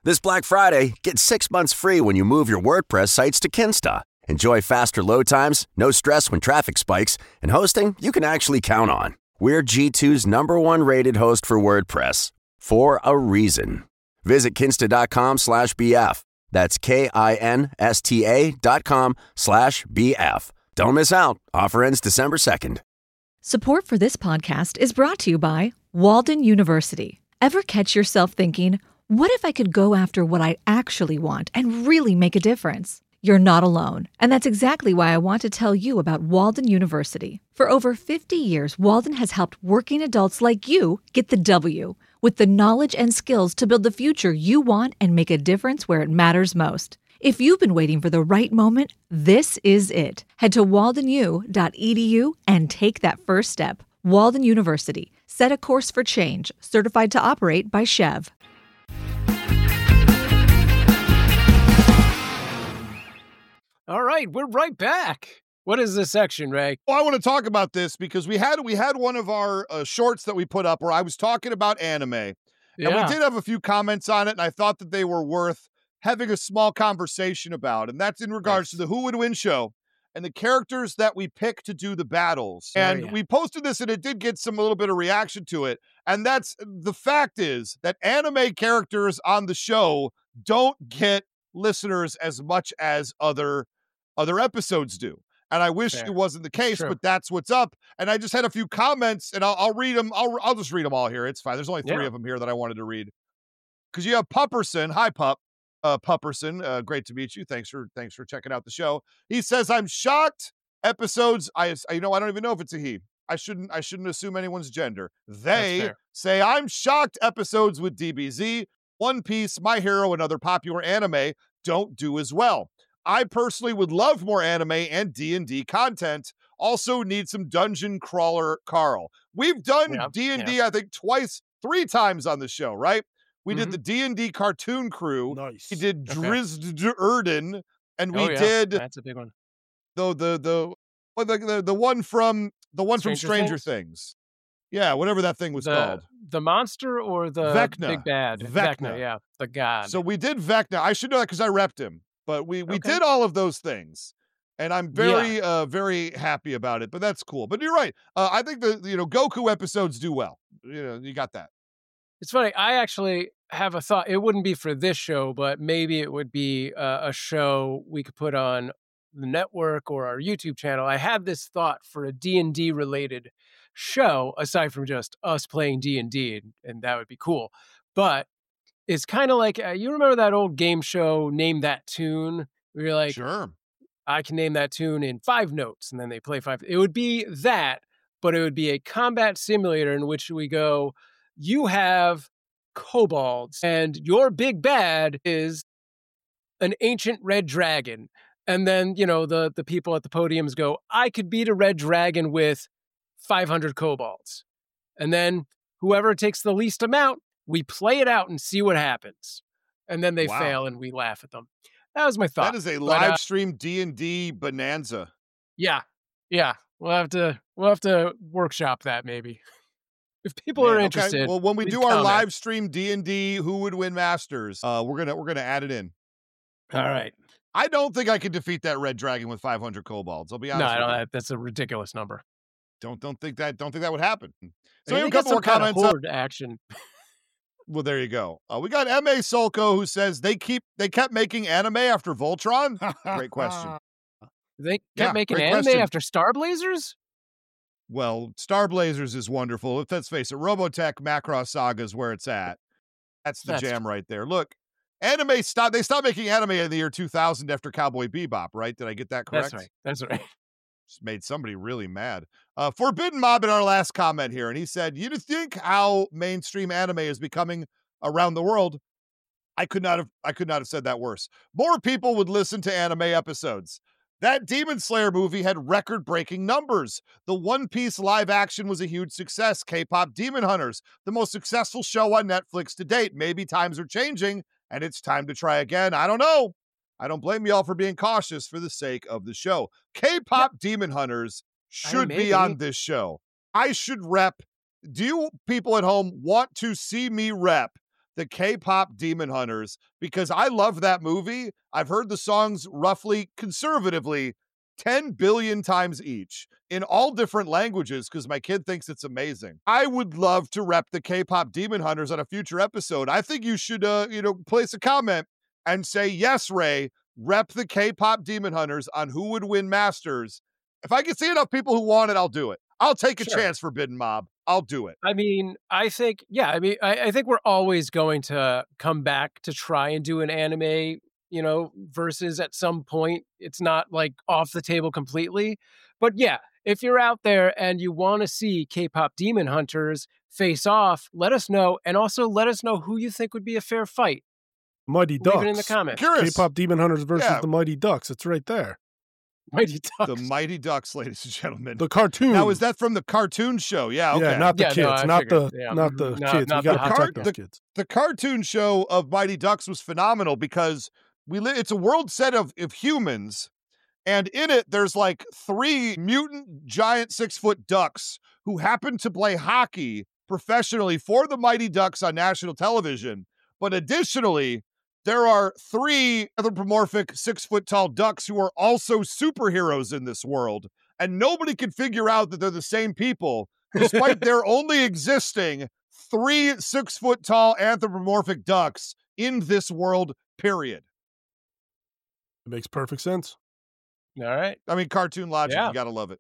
This Black Friday, get six months free when you move your WordPress sites to Kinsta. Enjoy faster load times, no stress when traffic spikes, and hosting you can actually count on. We're G two's number one rated host for WordPress, for a reason. Visit kinsta.com slash BF. That's K-I-N-S-T-A dot com slash B-F. Don't miss out. Offer ends December second. Support for this podcast is brought to you by Walden University. Ever catch yourself thinking, what if I could go after what I actually want and really make a difference? You're not alone, and that's exactly why I want to tell you about Walden University. For over fifty years, Walden has helped working adults like you get the W, with the knowledge and skills to build the future you want and make a difference where it matters most. If you've been waiting for the right moment, this is it. Head to walden u dot e d u and take that first step. Walden University. Set a course for change. Certified to operate by Chev. All right, we're right back. What is this section, Ray? Well, I want to talk about this because we had we had one of our uh, shorts that we put up where I was talking about anime. Yeah. And we did have a few comments on it, and I thought that they were worth having a small conversation about. And that's in regards nice. to the Who Would Win show and the characters that we pick to do the battles. Oh, and yeah. we posted this, and it did get some a little bit of reaction to it. And that's the fact is that anime characters on the show don't get listeners as much as other other episodes do. And I wish Fair. it wasn't the case, True. but that's what's up. And I just had a few comments, and I'll, I'll read them. I'll, I'll just read them all here. It's fine. There's only three Yeah. of them here that I wanted to read. Because you have Pupperson. Hi, Pup. Uh, Pupperson. Uh, great to meet you. Thanks for thanks for checking out the show. He says, I'm shocked episodes. I, you know, I don't even know if it's a he. I shouldn't I shouldn't assume anyone's gender. They say, I'm shocked episodes with D B Z, One Piece, My Hero, and other popular anime don't do as well. I personally would love more anime and D and D content. Also need some Dungeon Crawler Carl. We've done Yeah, D and D, yeah. I think, twice, three times on the show, right? We Mhm. did the D and D cartoon crew. Nice. We did Okay. Drizzt Erden, and we Oh, yeah. did That's a big one. the the the well, the, the the one from the one from Stranger Stranger Things? Things. Yeah, whatever that thing was the, called. The monster or the Vecna. big bad? Vecna. yeah. The god. So we did Vecna. I should know that because I repped him. But we we Okay. did all of those things, and I'm very uh very happy about it. But that's cool. But you're right. Uh, I think the you know Goku episodes do well. You know, you got that. It's funny. I actually have a thought. It wouldn't be for this show, but maybe it would be uh, a show we could put on the network or our YouTube channel. I had this thought for a D and D related show, aside from just us playing D and D, and, and that would be cool. But it's kind of like, uh, you remember that old game show, Name That Tune? Where you're like, Sure. I can name that tune in five notes, and then they play five. It would be that, but it would be a combat simulator in which we go, you have kobolds, and your big bad is an ancient red dragon. And then, you know, the, the people at the podiums go, I could beat a red dragon with five hundred kobolds. And then whoever takes the least amount, we play it out and see what happens. And then they Wow. fail, and we laugh at them. That was my thought. That is a But, live uh, stream D and D bonanza. Yeah, yeah. We'll have to we'll have to workshop that maybe. If people Man, are okay. interested. Well, when we please do our comment. live stream D and D Who Would Win Masters, uh, we're gonna we're gonna add it in. All right. I don't think I could defeat that red dragon with five hundred kobolds. I'll be No, honest. I with don't, you. that, that's a ridiculous number. Don't don't think that don't think that would happen. So I we have a think it's couple more some kind of comments. up. horde action. Well, there you go. Uh, we got M A Solko who says they keep they kept making anime after Voltron. Great question. They kept Yeah, making great anime question. after Star Blazers? Well, Star Blazers is wonderful. Let's face it, Robotech Macross Saga is where it's at. That's the That's jam right there. Look, anime stopped. They stopped making anime in the year two thousand after Cowboy Bebop, right? Did I get that correct? That's right. That's right. Just made somebody really mad. Uh, Forbidden Mob in our last comment here, and he said, "You think how mainstream anime is becoming around the world? I could not have. I could not have said that worse. More people would listen to anime episodes. That Demon Slayer movie had record-breaking numbers. The One Piece live action was a huge success. K-pop Demon Hunters, the most successful show on Netflix to date. Maybe times are changing, and it's time to try again. I don't know. I don't blame y'all for being cautious for the sake of the show. K-pop Demon Hunters should maybe. be on this show. I should rep. Do you people at home want to see me rep the K-pop Demon Hunters, because I love that movie. I've heard the songs roughly conservatively ten billion times each in all different languages because my kid thinks it's amazing. I would love to rep the K-pop Demon Hunters on a future episode. I think you should, uh, you know, place a comment and say, yes, Ray, rep the K-pop Demon Hunters on Who Would Win Masters. If I can see enough people who want it, I'll do it. I'll take a Sure. chance, Forbidden Mob. I'll do it. I mean, I think, yeah, I mean, I, I think we're always going to come back to try and do an anime, you know, versus at some point. It's not like off the table completely. But yeah, if you're out there and you want to see K-pop Demon Hunters face off, let us know. And also let us know who you think would be a fair fight. Mighty Ducks. Leave it in the comments. Curious. K-pop Demon Hunters versus Yeah. the Mighty Ducks. It's right there. Mighty Ducks. The Mighty Ducks, ladies and gentlemen. The cartoon. Now, is that from the cartoon show? Yeah, okay. Yeah, not the Yeah, no, kids, I not figured, the yeah. not the No, kids. not We got the to protect cart- those kids. The cartoon show of Mighty Ducks was phenomenal because we li- it's a world set of, of humans, and in it there's like three mutant giant six foot ducks who happen to play hockey professionally for the Mighty Ducks on national television. But additionally, there are three anthropomorphic six foot tall ducks who are also superheroes in this world, and nobody can figure out that they're the same people, despite there only existing three six foot tall anthropomorphic ducks in this world, period. It makes perfect sense. All right. I mean, cartoon logic, Yeah. you gotta love it.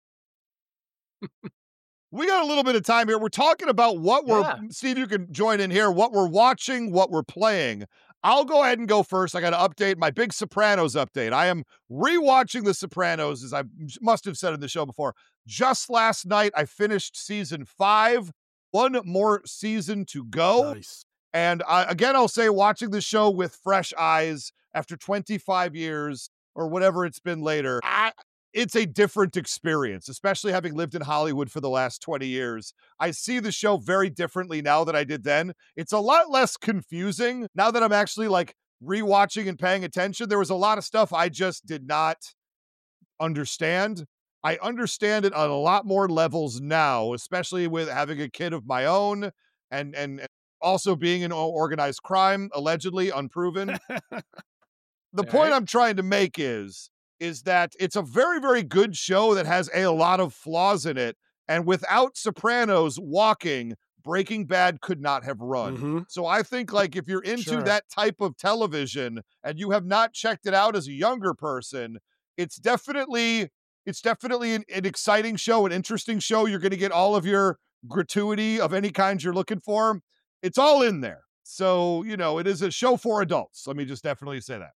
We got a little bit of time here. We're talking about what we're, Yeah. Steve, you can join in here, what we're watching, what we're playing. I'll go ahead and go first. I got to update my big Sopranos update. I am rewatching The Sopranos, as I must have said in the show before. Just last night, I finished season five. One more season to go. Nice. And I, again, I'll say watching the show with fresh eyes after twenty-five years or whatever it's been later, I, it's a different experience, especially having lived in Hollywood for the last twenty years. I see the show very differently now than I did then. It's a lot less confusing now that I'm actually like rewatching and paying attention. There was a lot of stuff I just did not understand. I understand it on a lot more levels now, especially with having a kid of my own and and, and also being in organized crime, allegedly unproven. The All point right. I'm trying to make is is that it's a very, very good show that has a lot of flaws in it. And without Sopranos walking, Breaking Bad could not have run. Mhm. So I think like if you're into Sure. that type of television and you have not checked it out as a younger person, it's definitely it's definitely an, an exciting show, an interesting show. You're going to get all of your gratuity of any kind you're looking for. It's all in there. So, you know, it is a show for adults. Let me just definitely say that.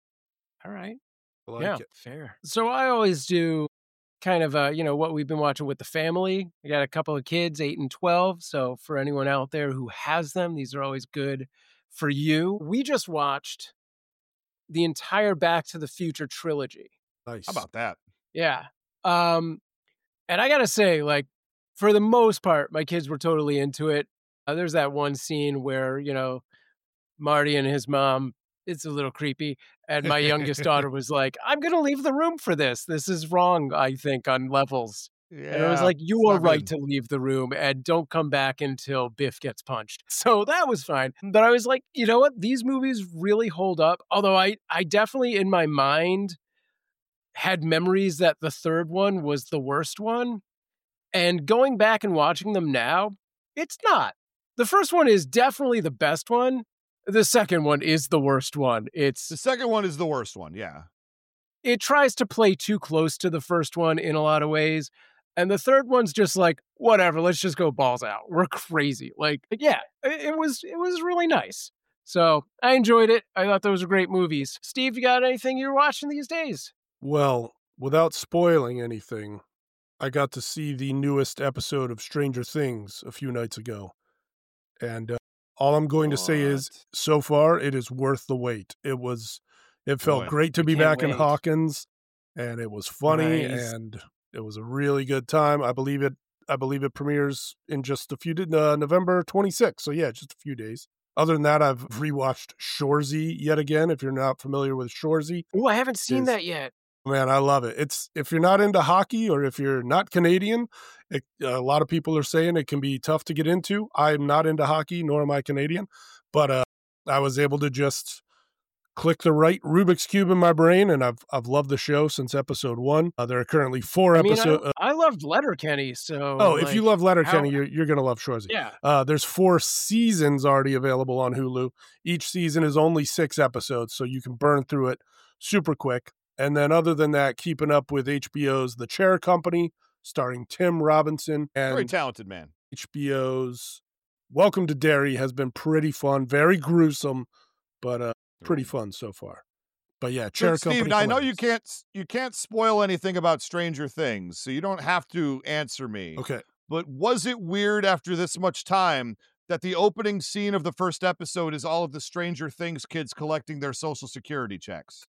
All right. I like yeah, it. fair. So I always do kind of, uh, you know, what we've been watching with the family. I got a couple of kids, eight and twelve. So for anyone out there who has them, these are always good for you. We just watched the entire Back to the Future trilogy. Nice. How about that? Yeah. Um, and I got to say, like, for the most part, my kids were totally into it. Uh, there's that one scene where, you know, Marty and his mom, it's a little creepy. And my youngest daughter was like, I'm going to leave the room for this. This is wrong, I think, on levels. Yeah. And I was like, you it's are not right good. to leave the room and don't come back until Biff gets punched. So that was fine. But I was like, you know what? These movies really hold up. Although I, I definitely, in my mind, had memories that the third one was the worst one. And going back and watching them now, it's not. The first one is definitely the best one. The second one is the worst one. It's The second one is the worst one. Yeah. it tries to play too close to the first one in a lot of ways. And the third one's just like, whatever, let's just go balls out. We're crazy. Like, yeah, it, it was it was really nice. So I enjoyed it. I thought those were great movies. Steve, you got anything you're watching these days? Well, without spoiling anything, I got to see the newest episode of Stranger Things a few nights ago. And uh, all I'm going to say is, What? so far, it is worth the wait. It was, it felt Boy, great to I be can't back in wait. Hawkins, and it was funny, Nice. and it was a really good time. I believe it. I believe it premieres in just a few uh, November twenty-sixth. So yeah, just a few days. Other than that, I've rewatched Shoresy yet again. If you're not familiar with Shoresy, Oh, I haven't seen Is- that yet. Man, I love it. It's if you're not into hockey or if you're not Canadian, it, a lot of people are saying it can be tough to get into. I'm not into hockey, nor am I Canadian, but uh, I was able to just click the right Rubik's Cube in my brain, and I've I've loved the show since episode one. Uh, there are currently four I mean, episodes. I, I loved Letterkenny, so Oh, like, if you love Letterkenny, how, you're you're gonna love Shorzy. Yeah. Uh, there's four seasons already available on Hulu. Each season is only six episodes, so you can burn through it super quick. And then, other than that, keeping up with H B O's The Chair Company, starring Tim Robinson, and Very talented man. H B O's Welcome to Derry has been pretty fun, very gruesome, but uh, pretty fun so far. But yeah, Chair So, Company. Steve, now, I know you hilarious. can't you can't spoil anything about Stranger Things, so you don't have to answer me. Okay. But was it weird after this much time that the opening scene of the first episode is all of the Stranger Things kids collecting their Social Security checks?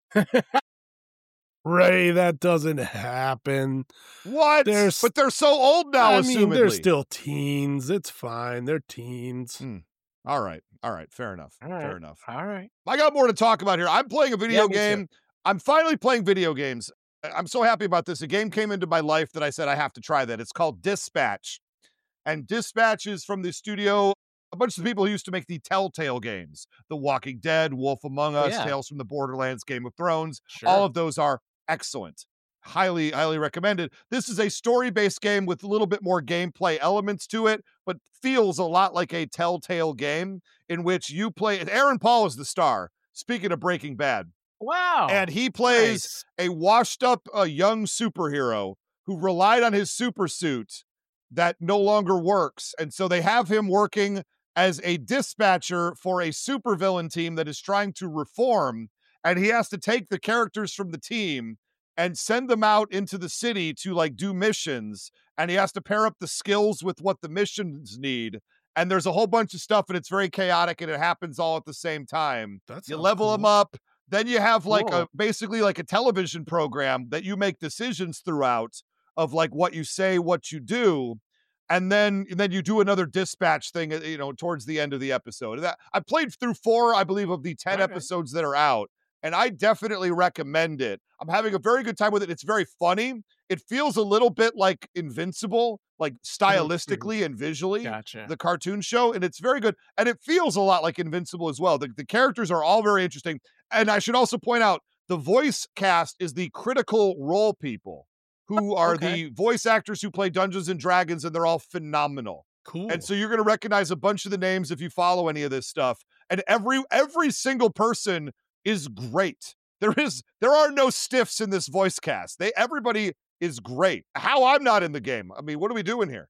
Ray, that doesn't happen. What? They're but they're so old now, I assumedly. mean, they're still teens. It's fine. They're teens. Hmm. All right. All right. Fair enough. All right. Fair enough. All right. I got more to talk about here. I'm playing a video Yeah, me game. too. I'm finally playing video games. I- I'm so happy about this. A game came into my life that I said I have to try that. It's called Dispatch. And Dispatch is from the studio, a bunch of the people who used to make the Telltale games. The Walking Dead, Wolf Among Us, Yeah. Tales from the Borderlands, Game of Thrones. Sure. All of those are excellent. Highly, highly recommended. This is a story-based game with a little bit more gameplay elements to it, but feels a lot like a Telltale game in which you play. Aaron Paul is the star. Speaking of Breaking Bad. Wow. And he plays Nice. a washed-up uh, young superhero who relied on his super suit that no longer works. And so they have him working as a dispatcher for a supervillain team that is trying to reform. And he has to take the characters from the team and send them out into the city to like do missions. And he has to pair up the skills with what the missions need. And there's a whole bunch of stuff, and it's very chaotic, and it happens all at the same time. That You sounds level cool. them up. Then you have like Cool. a basically like a television program that you make decisions throughout of like what you say, what you do. And then, and then you do another dispatch thing, uh, you know, towards the end of the episode. That I played through four, I believe, of the ten All right. episodes that are out, and I definitely recommend it. I'm having a very good time with it. It's very funny. It feels a little bit like Invincible, like stylistically and visually, Gotcha. the cartoon show, and it's very good. And it feels a lot like Invincible as well. The, the characters are all very interesting. And I should also point out the voice cast is the Critical Role people, who are Okay. the voice actors who play Dungeons and Dragons, and they're all phenomenal. Cool. And so you're going to recognize a bunch of the names if you follow any of this stuff. And every every single person is great. There is there are no stiffs in this voice cast. They everybody is great. How I'm not in the game? I mean, what are we doing here?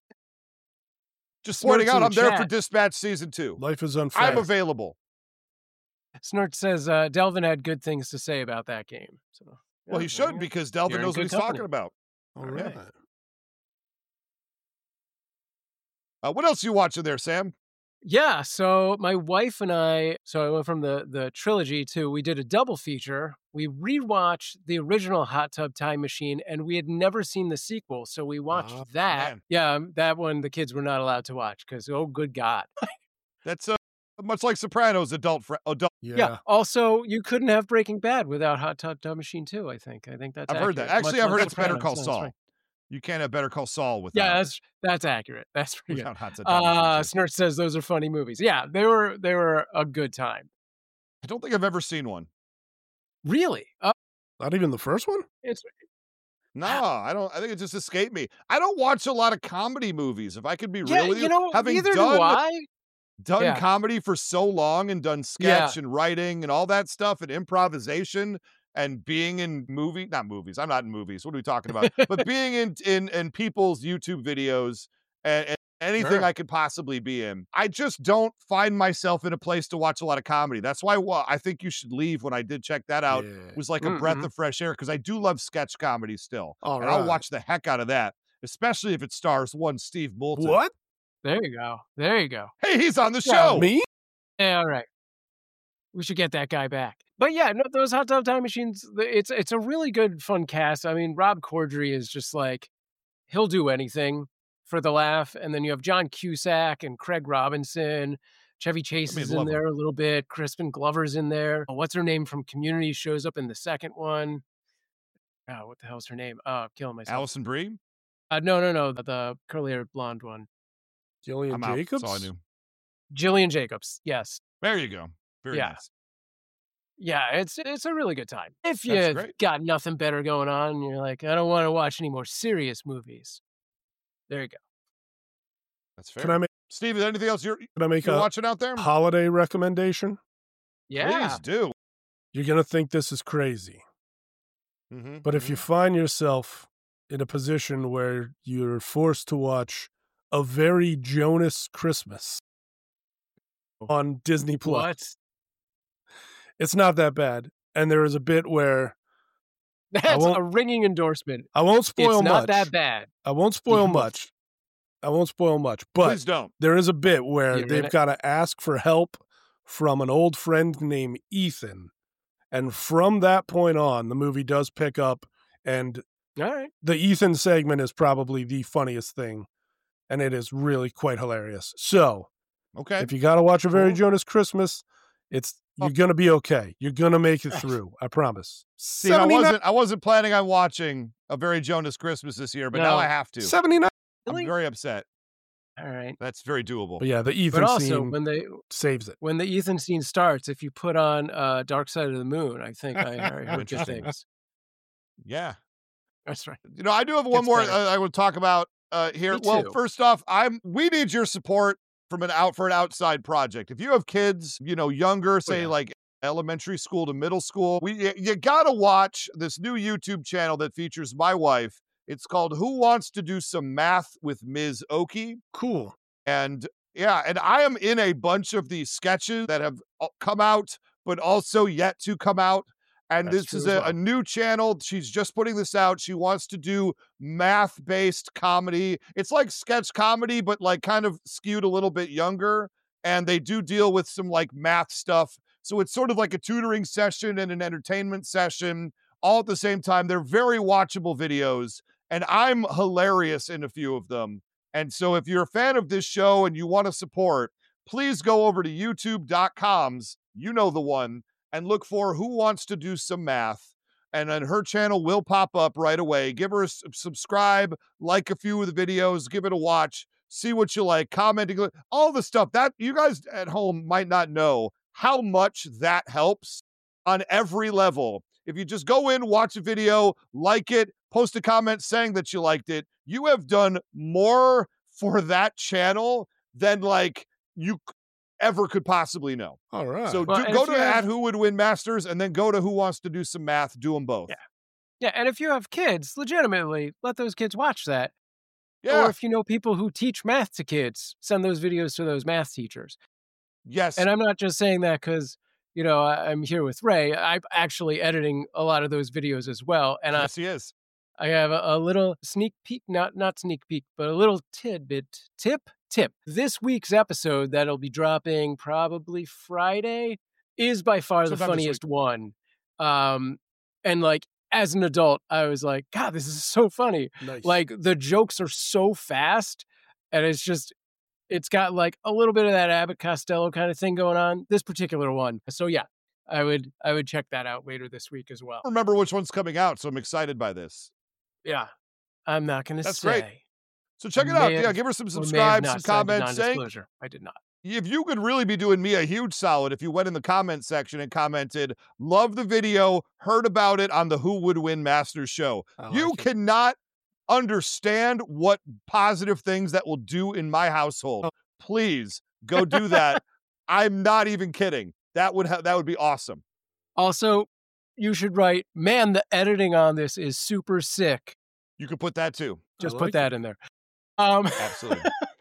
Just pointing Snorts out, in the I'm there for chat. Dispatch season two. Life is unfair. I'm available. Snort says uh, Delvin had good things to say about that game. So, Well, yeah, he there should you go. because Delvin You're in knows what good he's company. talking about. All Yeah. right. Uh, what else are you watching there, Sam? Yeah, so my wife and I, so I went from the the trilogy to we did a double feature. We rewatched the original Hot Tub Time Machine, and we had never seen the sequel, so we watched Oh, that. man. Yeah, um, that one the kids were not allowed to watch because oh, good God! That's uh, much like Sopranos, adult fr- adult. Yeah. Yeah. Also, you couldn't have Breaking Bad without Hot Tub Time Machine too. I think. I think that's. I've heard that. accurate. Actually, Much I've heard like it's Better Sopranos. Call No, that's Saul. right. You can't have Better Call Saul without. Yeah, that's that's accurate. That's pretty good. without Hot Tub. Uh, Uh, Snort says those are funny movies. Yeah, they were they were a good time. I don't think I've ever seen one. Really? Uh, Not even the first one? it's No, I don't. I think it just escaped me. I don't watch a lot of comedy movies. If I could be yeah, real with you, you know, having neither done do I. done Yeah. comedy for so long and done sketch and writing and all that stuff and improvisation and being in movie, not movies. I'm not in movies. What are we talking about? But being in in in people's YouTube videos and, and anything Sure. I could possibly be in. I just don't find myself in a place to watch a lot of comedy. That's why well, I think You Should Leave, when I did check that out, Yeah. was like a breath Mhm. of fresh air because I do love sketch comedy still. All and I'll right. watch the heck out of that, especially if it stars one Steve Moulton. What? There you go. There you go. Hey, he's on the Yeah, show. Me? Yeah, all right. We should get that guy back. But yeah, no, those Hot Tub Time Machines, th- it's it's a really good, fun cast. I mean, Rob Corddry is just like, he'll do anything for the laugh. And then you have John Cusack and Craig Robinson. Chevy Chase mean, is in love him. there a little bit. Crispin Glover's in there. What's her name from Community shows up in the second one. Oh, what the hell's her name? Oh, I'm killing myself. Allison Brie? Uh, no, no, no. The, the curly-haired blonde one. Gillian I'm out. Jacobs? That's all I knew. Jillian Jacobs. Yes. There you go. Very Yeah. nice. Yeah, it's it's a really good time. If That's you've great. got nothing better going on and you're like, I don't want to watch any more serious movies. There you go. That's fair. Can I make, Steve, is there anything else you're, can I make you're a watching out there? holiday recommendation? Yeah. Please do. You're going to think this is crazy. Mm-hmm. But if you find yourself in a position where you're forced to watch A Very Jonas Christmas on Disney Plus, What? it's not that bad. And there is a bit where That's won't- a ringing endorsement. I won't spoil It's not much. that bad. I won't spoil You- much. I won't spoil much. But Please don't. there is a bit where You're in they've it. got to ask for help from an old friend named Ethan. And from that point on, the movie does pick up. And All right. the Ethan segment is probably the funniest thing. And it is really quite hilarious. So Okay. if you got to watch A Very Cool. Jonas Christmas, it's you're Oh. going to be okay. You're going to make it through. I promise. See, I seventy-nine wasn't I wasn't planning on watching A Very Jonas Christmas this year, but now No. I have to. seventy-nine Really? I'm very upset. All right. That's very doable. But yeah, the Ethan But also, scene when they saves it. when the Ethan scene starts, if you put on uh, Dark Side of the Moon, I think I, I heard good Interesting. things. Yeah. That's right. You know, I do have one Gets more better. uh, I would talk about uh, here. Me Well, too. first off, I'm we need your support from an out for an outside project. If you have kids, you know, younger, say yeah. like elementary school to middle school, we you, you gotta watch this new YouTube channel that features my wife. It's called Who Wants to Do Some Math with Miz Oki. Cool. And yeah, and I am in a bunch of these sketches that have uh, come out, but also yet to come out. And That's this true is as a, well. a new channel. She's just putting this out. She wants to do math based comedy. It's like sketch comedy, but like kind of skewed a little bit younger. And they do deal with some like math stuff. So it's sort of like a tutoring session and an entertainment session all at the same time. They're very watchable videos, and I'm hilarious in a few of them. And so if you're a fan of this show and you want to support, please go over to youtube dot com's, you know the one, and look for Who Wants to Do Some Math. And then her channel will pop up right away. Give her a s- subscribe, like a few of the videos, give it a watch, see what you like, commenting, all the stuff that you guys at home might not know how much that helps on every level. If you just go in, watch a video, like it, post a comment saying that you liked it, you have done more for that channel than like you c- ever could possibly know. All right. So Well, do, and go if to you have- at Who Would Win Masters and then go to Who Wants to Do Some Math. Do them both. Yeah. Yeah, and if you have kids, legitimately, let those kids watch that. Yeah. Or if you know people who teach math to kids, send those videos to those math teachers. Yes. And I'm not just saying that because, you know, I, I'm here with Ray. I'm actually editing a lot of those videos as well. And I, yes, he is. I have a, a little sneak peek, not not sneak peek, but a little tidbit, tip, tip. This week's episode that'll be dropping probably Friday is by far the Sometime this funniest one. Um, and like as an adult, I was like, God, this is so funny. Nice. Like the jokes are so fast, and it's just, it's got like a little bit of that Abbott Costello kind of thing going on. This particular one, so yeah, I would I would check that out later this week as well. I don't remember which one's coming out, so I'm excited by this. Yeah, I'm not going to That's say. great. So check I it out. may have- Yeah, give her some or may have subscribe, not some signed a comments saying non-disclosure. I did not. if you could really be doing me a huge solid if you went in the comment section and commented, love the video, heard about it on the Who Would Win Masters show. I You like it. cannot understand what positive things that will do in my household. Oh. Please go do that. I'm not even kidding. That would ha- that would be awesome. Also, you should write, man, the editing on this is super sick. You could put that too. Just like put that in there. Um, Absolutely.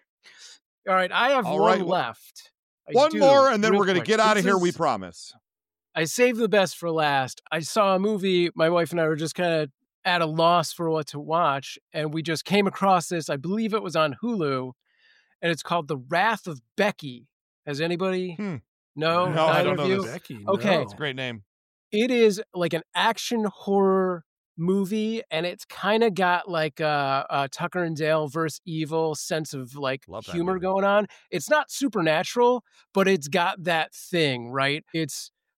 all right, I have All one right, wh- left. I One do, more, and then real we're gonna quick. get out of This here. We is- promise. I saved the best for last. I saw a movie. My wife and I were just kind of at a loss for what to watch, and we just came across this. I believe it was on Hulu, and it's called The Wrath of Becky. Has anybody? Hmm. No, No, I neither don't of know you? this. Becky, Okay. no. It's a great name. It is like an action horror movie, and it's kind of got like a, a Tucker and Dale versus Evil sense of like Love that humor movie. going on. It's not supernatural, but it's got that thing, right? It's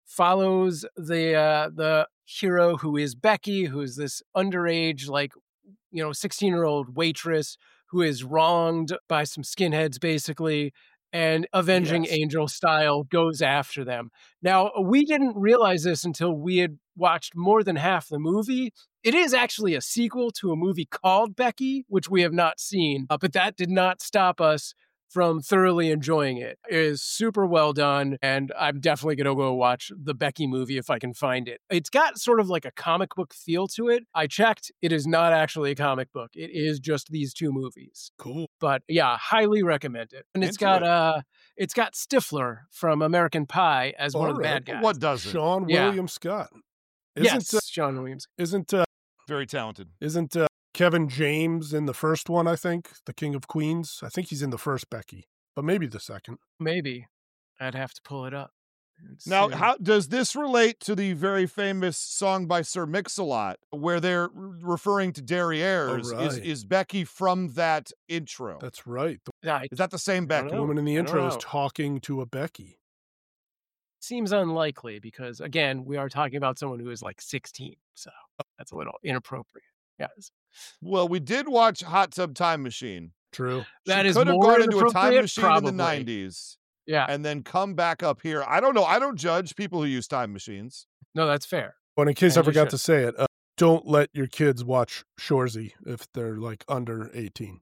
follows the uh, the hero who is Becky, who is this underage, like, you know, sixteen-year-old waitress who is wronged by some skinheads, basically, and Avenging Yes. Angel style goes after them. Now, we didn't realize this until we had watched more than half the movie. It is actually a sequel to a movie called Becky, which we have not seen, uh, but that did not stop us from thoroughly enjoying it. It is super well done, and I'm definitely going to go watch the Becky movie if I can find it. It's got sort of like a comic book feel to it. I checked. It is not actually a comic book. It is just these two movies. Cool. But yeah, highly recommend it. And it's Into got it. uh it's got Stifler from American Pie as one All of the right. bad guys. What doesn't? Sean Yeah. William Scott. Isn't, yes, uh, Sean Williams. isn't, uh, Very talented. isn't uh, Kevin James in the first one, I think? The King of Queens? I think he's in the first Becky, but maybe the second. Maybe. I'd have to pull it up. and Now, see. how does this relate to the very famous song by Sir Mix-a-Lot, where they're re- referring to Derrieres? Oh, Is right. is Becky from that intro? That's right. The Yeah, it Is that the same I Becky? don't know. woman in the I don't intro is know. talking to a Becky. seems unlikely because, again, we are talking about someone who is like sixteen. So that's a little inappropriate. Yes. Well, we did watch Hot Tub Time Machine. True. That she is could have more gone into a time inappropriate, machine probably. in the nineties Yeah. and then come back up here. I don't know. I don't judge people who use time machines. No, that's fair. Well, in case I And you forgot should. to say it, uh, don't let your kids watch Shoresy if they're like under eighteen.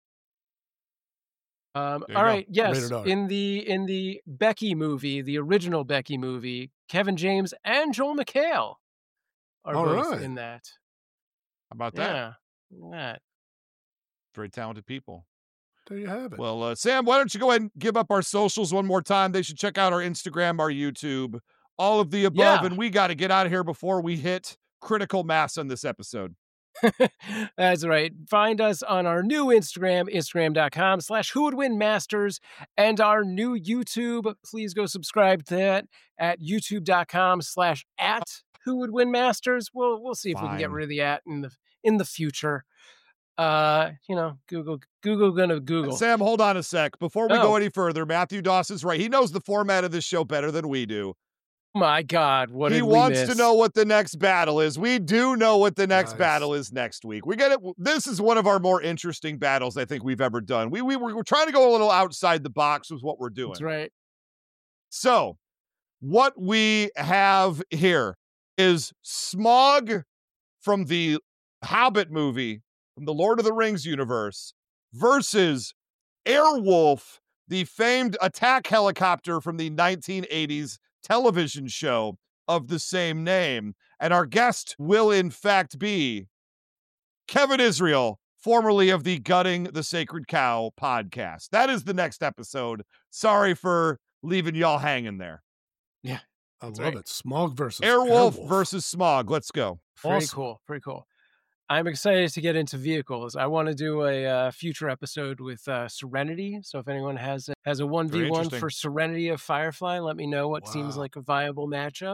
Um, There you all go. right. Yes. Rated R. In the in the Becky movie, the original Becky movie, Kevin James and Joel McHale are All both right. in that. How about that? Yeah. Look at that. Very talented people. There you have it. Well, uh, Sam, why don't you go ahead and give up our socials one more time? They should check out our Instagram, our YouTube, all of the above. Yeah. And we got to get out of here before we hit critical mass on this episode. That's right. Find us on our new Instagram, instagram.com slash who would win masters, and our new YouTube. Please go subscribe to that at youtube.com slash at who would win masters. We'll we'll see if we can get Fine. rid of the at in the in the future. Uh, you know, Google Google gonna Google. Sam, hold on a sec. Before we Oh. go any further, Matthew Doss is right. He knows the format of this show better than we do. My God, what he did we wants to miss? know what the next battle is. We do know what the next Nice. battle is next week. We get it. This is one of our more interesting battles I think we've ever done. We we were we're trying to go a little outside the box with what we're doing. That's right. So, what we have here is Smaug from the Hobbit movie, from the Lord of the Rings universe, versus Airwolf, the famed attack helicopter from the nineteen eighties television show of the same name. And our guest will, in fact, be Kevin Israel, formerly of the Gutting the Sacred Cow podcast. That is the next episode. Sorry for leaving y'all hanging there. I That's love right. it. Smog versus Airwolf, Airwolf. versus Smaug. Let's go. Pretty Awesome. cool. Pretty cool. I'm excited to get into vehicles. I want to do a uh, future episode with uh, Serenity. So if anyone has a, has a one v one interesting. for Serenity of Firefly, let me know what seems Wow. like a viable matchup.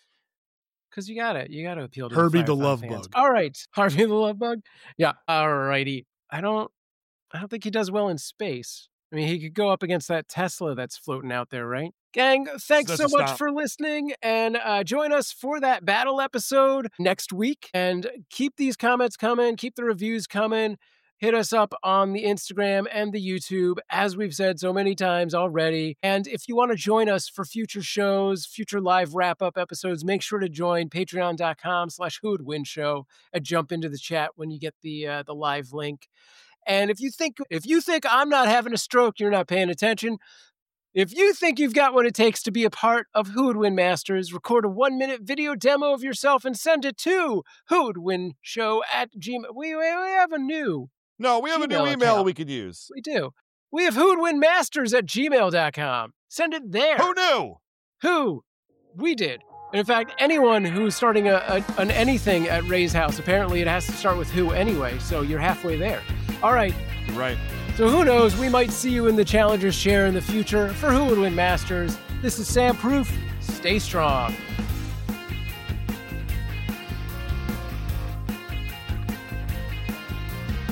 Because you got it. You got to appeal to Herbie the, the Firefly Love fans. Bug. All right. Harvey the Love Bug. Yeah. All righty. I don't I don't think he does well in space. I mean, he could go up against that Tesla that's floating out there, right? Gang, thanks so Doesn't much stop. for listening, and uh, join us for that battle episode next week. And keep these comments coming, keep the reviews coming. Hit us up on the Instagram and the YouTube, as we've said so many times already. And if you want to join us for future shows, future live wrap-up episodes, make sure to join patreon.com slash who would win show and jump into the chat when you get the uh, the live link. And if you think if you think I'm not having a stroke, you're not paying attention. If you think you've got what it takes to be a part of Who Would Win Masters, record a one-minute video demo of yourself and send it to Who Would Win Show at Gmail. We, we have a new, No, we have a new Gmail email account. we could use. we do. We have Who Would Win Masters at gmail dot com. Send it there. Who knew? Who? We did. And in fact, anyone who's starting a, a, an anything at Ray's house, apparently it has to start with who anyway, so you're halfway there. All right. Right. So who knows, we might see you in the Challenger's chair in the future for Who Would Win Masters. This is Sam Proof. Stay strong.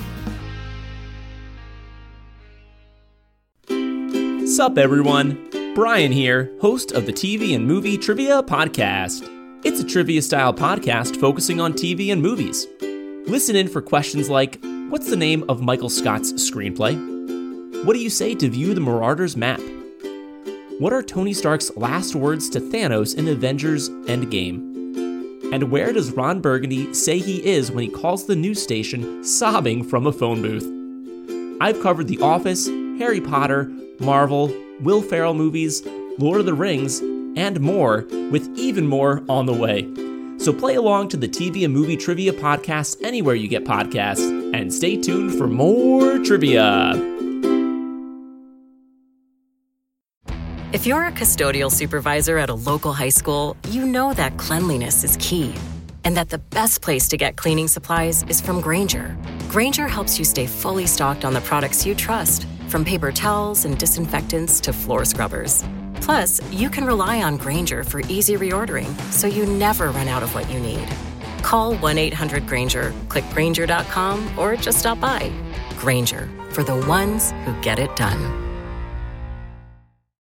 Sup everyone! Brian here, host of the T V and Movie Trivia Podcast. It's a trivia-style podcast focusing on T V and movies. Listen in for questions like, what's the name of Michael Scott's screenplay? What do you say to view the Marauders map? What are Tony Stark's last words to Thanos in Avengers Endgame? And where does Ron Burgundy say he is when he calls the news station sobbing from a phone booth? I've covered The Office, Harry Potter, Marvel, Will Ferrell movies, Lord of the Rings, and more, with even more on the way. So play along to the T V and Movie Trivia Podcast anywhere you get podcasts, and stay tuned for more trivia. If you're a custodial supervisor at a local high school, you know that cleanliness is key, and that the best place to get cleaning supplies is from Grainger. Grainger helps you stay fully stocked on the products you trust, from paper towels and disinfectants to floor scrubbers. Plus, you can rely on Grainger for easy reordering, so you never run out of what you need. Call one eight hundred Grainger, click Grainger dot com, or just stop by. Grainger, for the ones who get it done.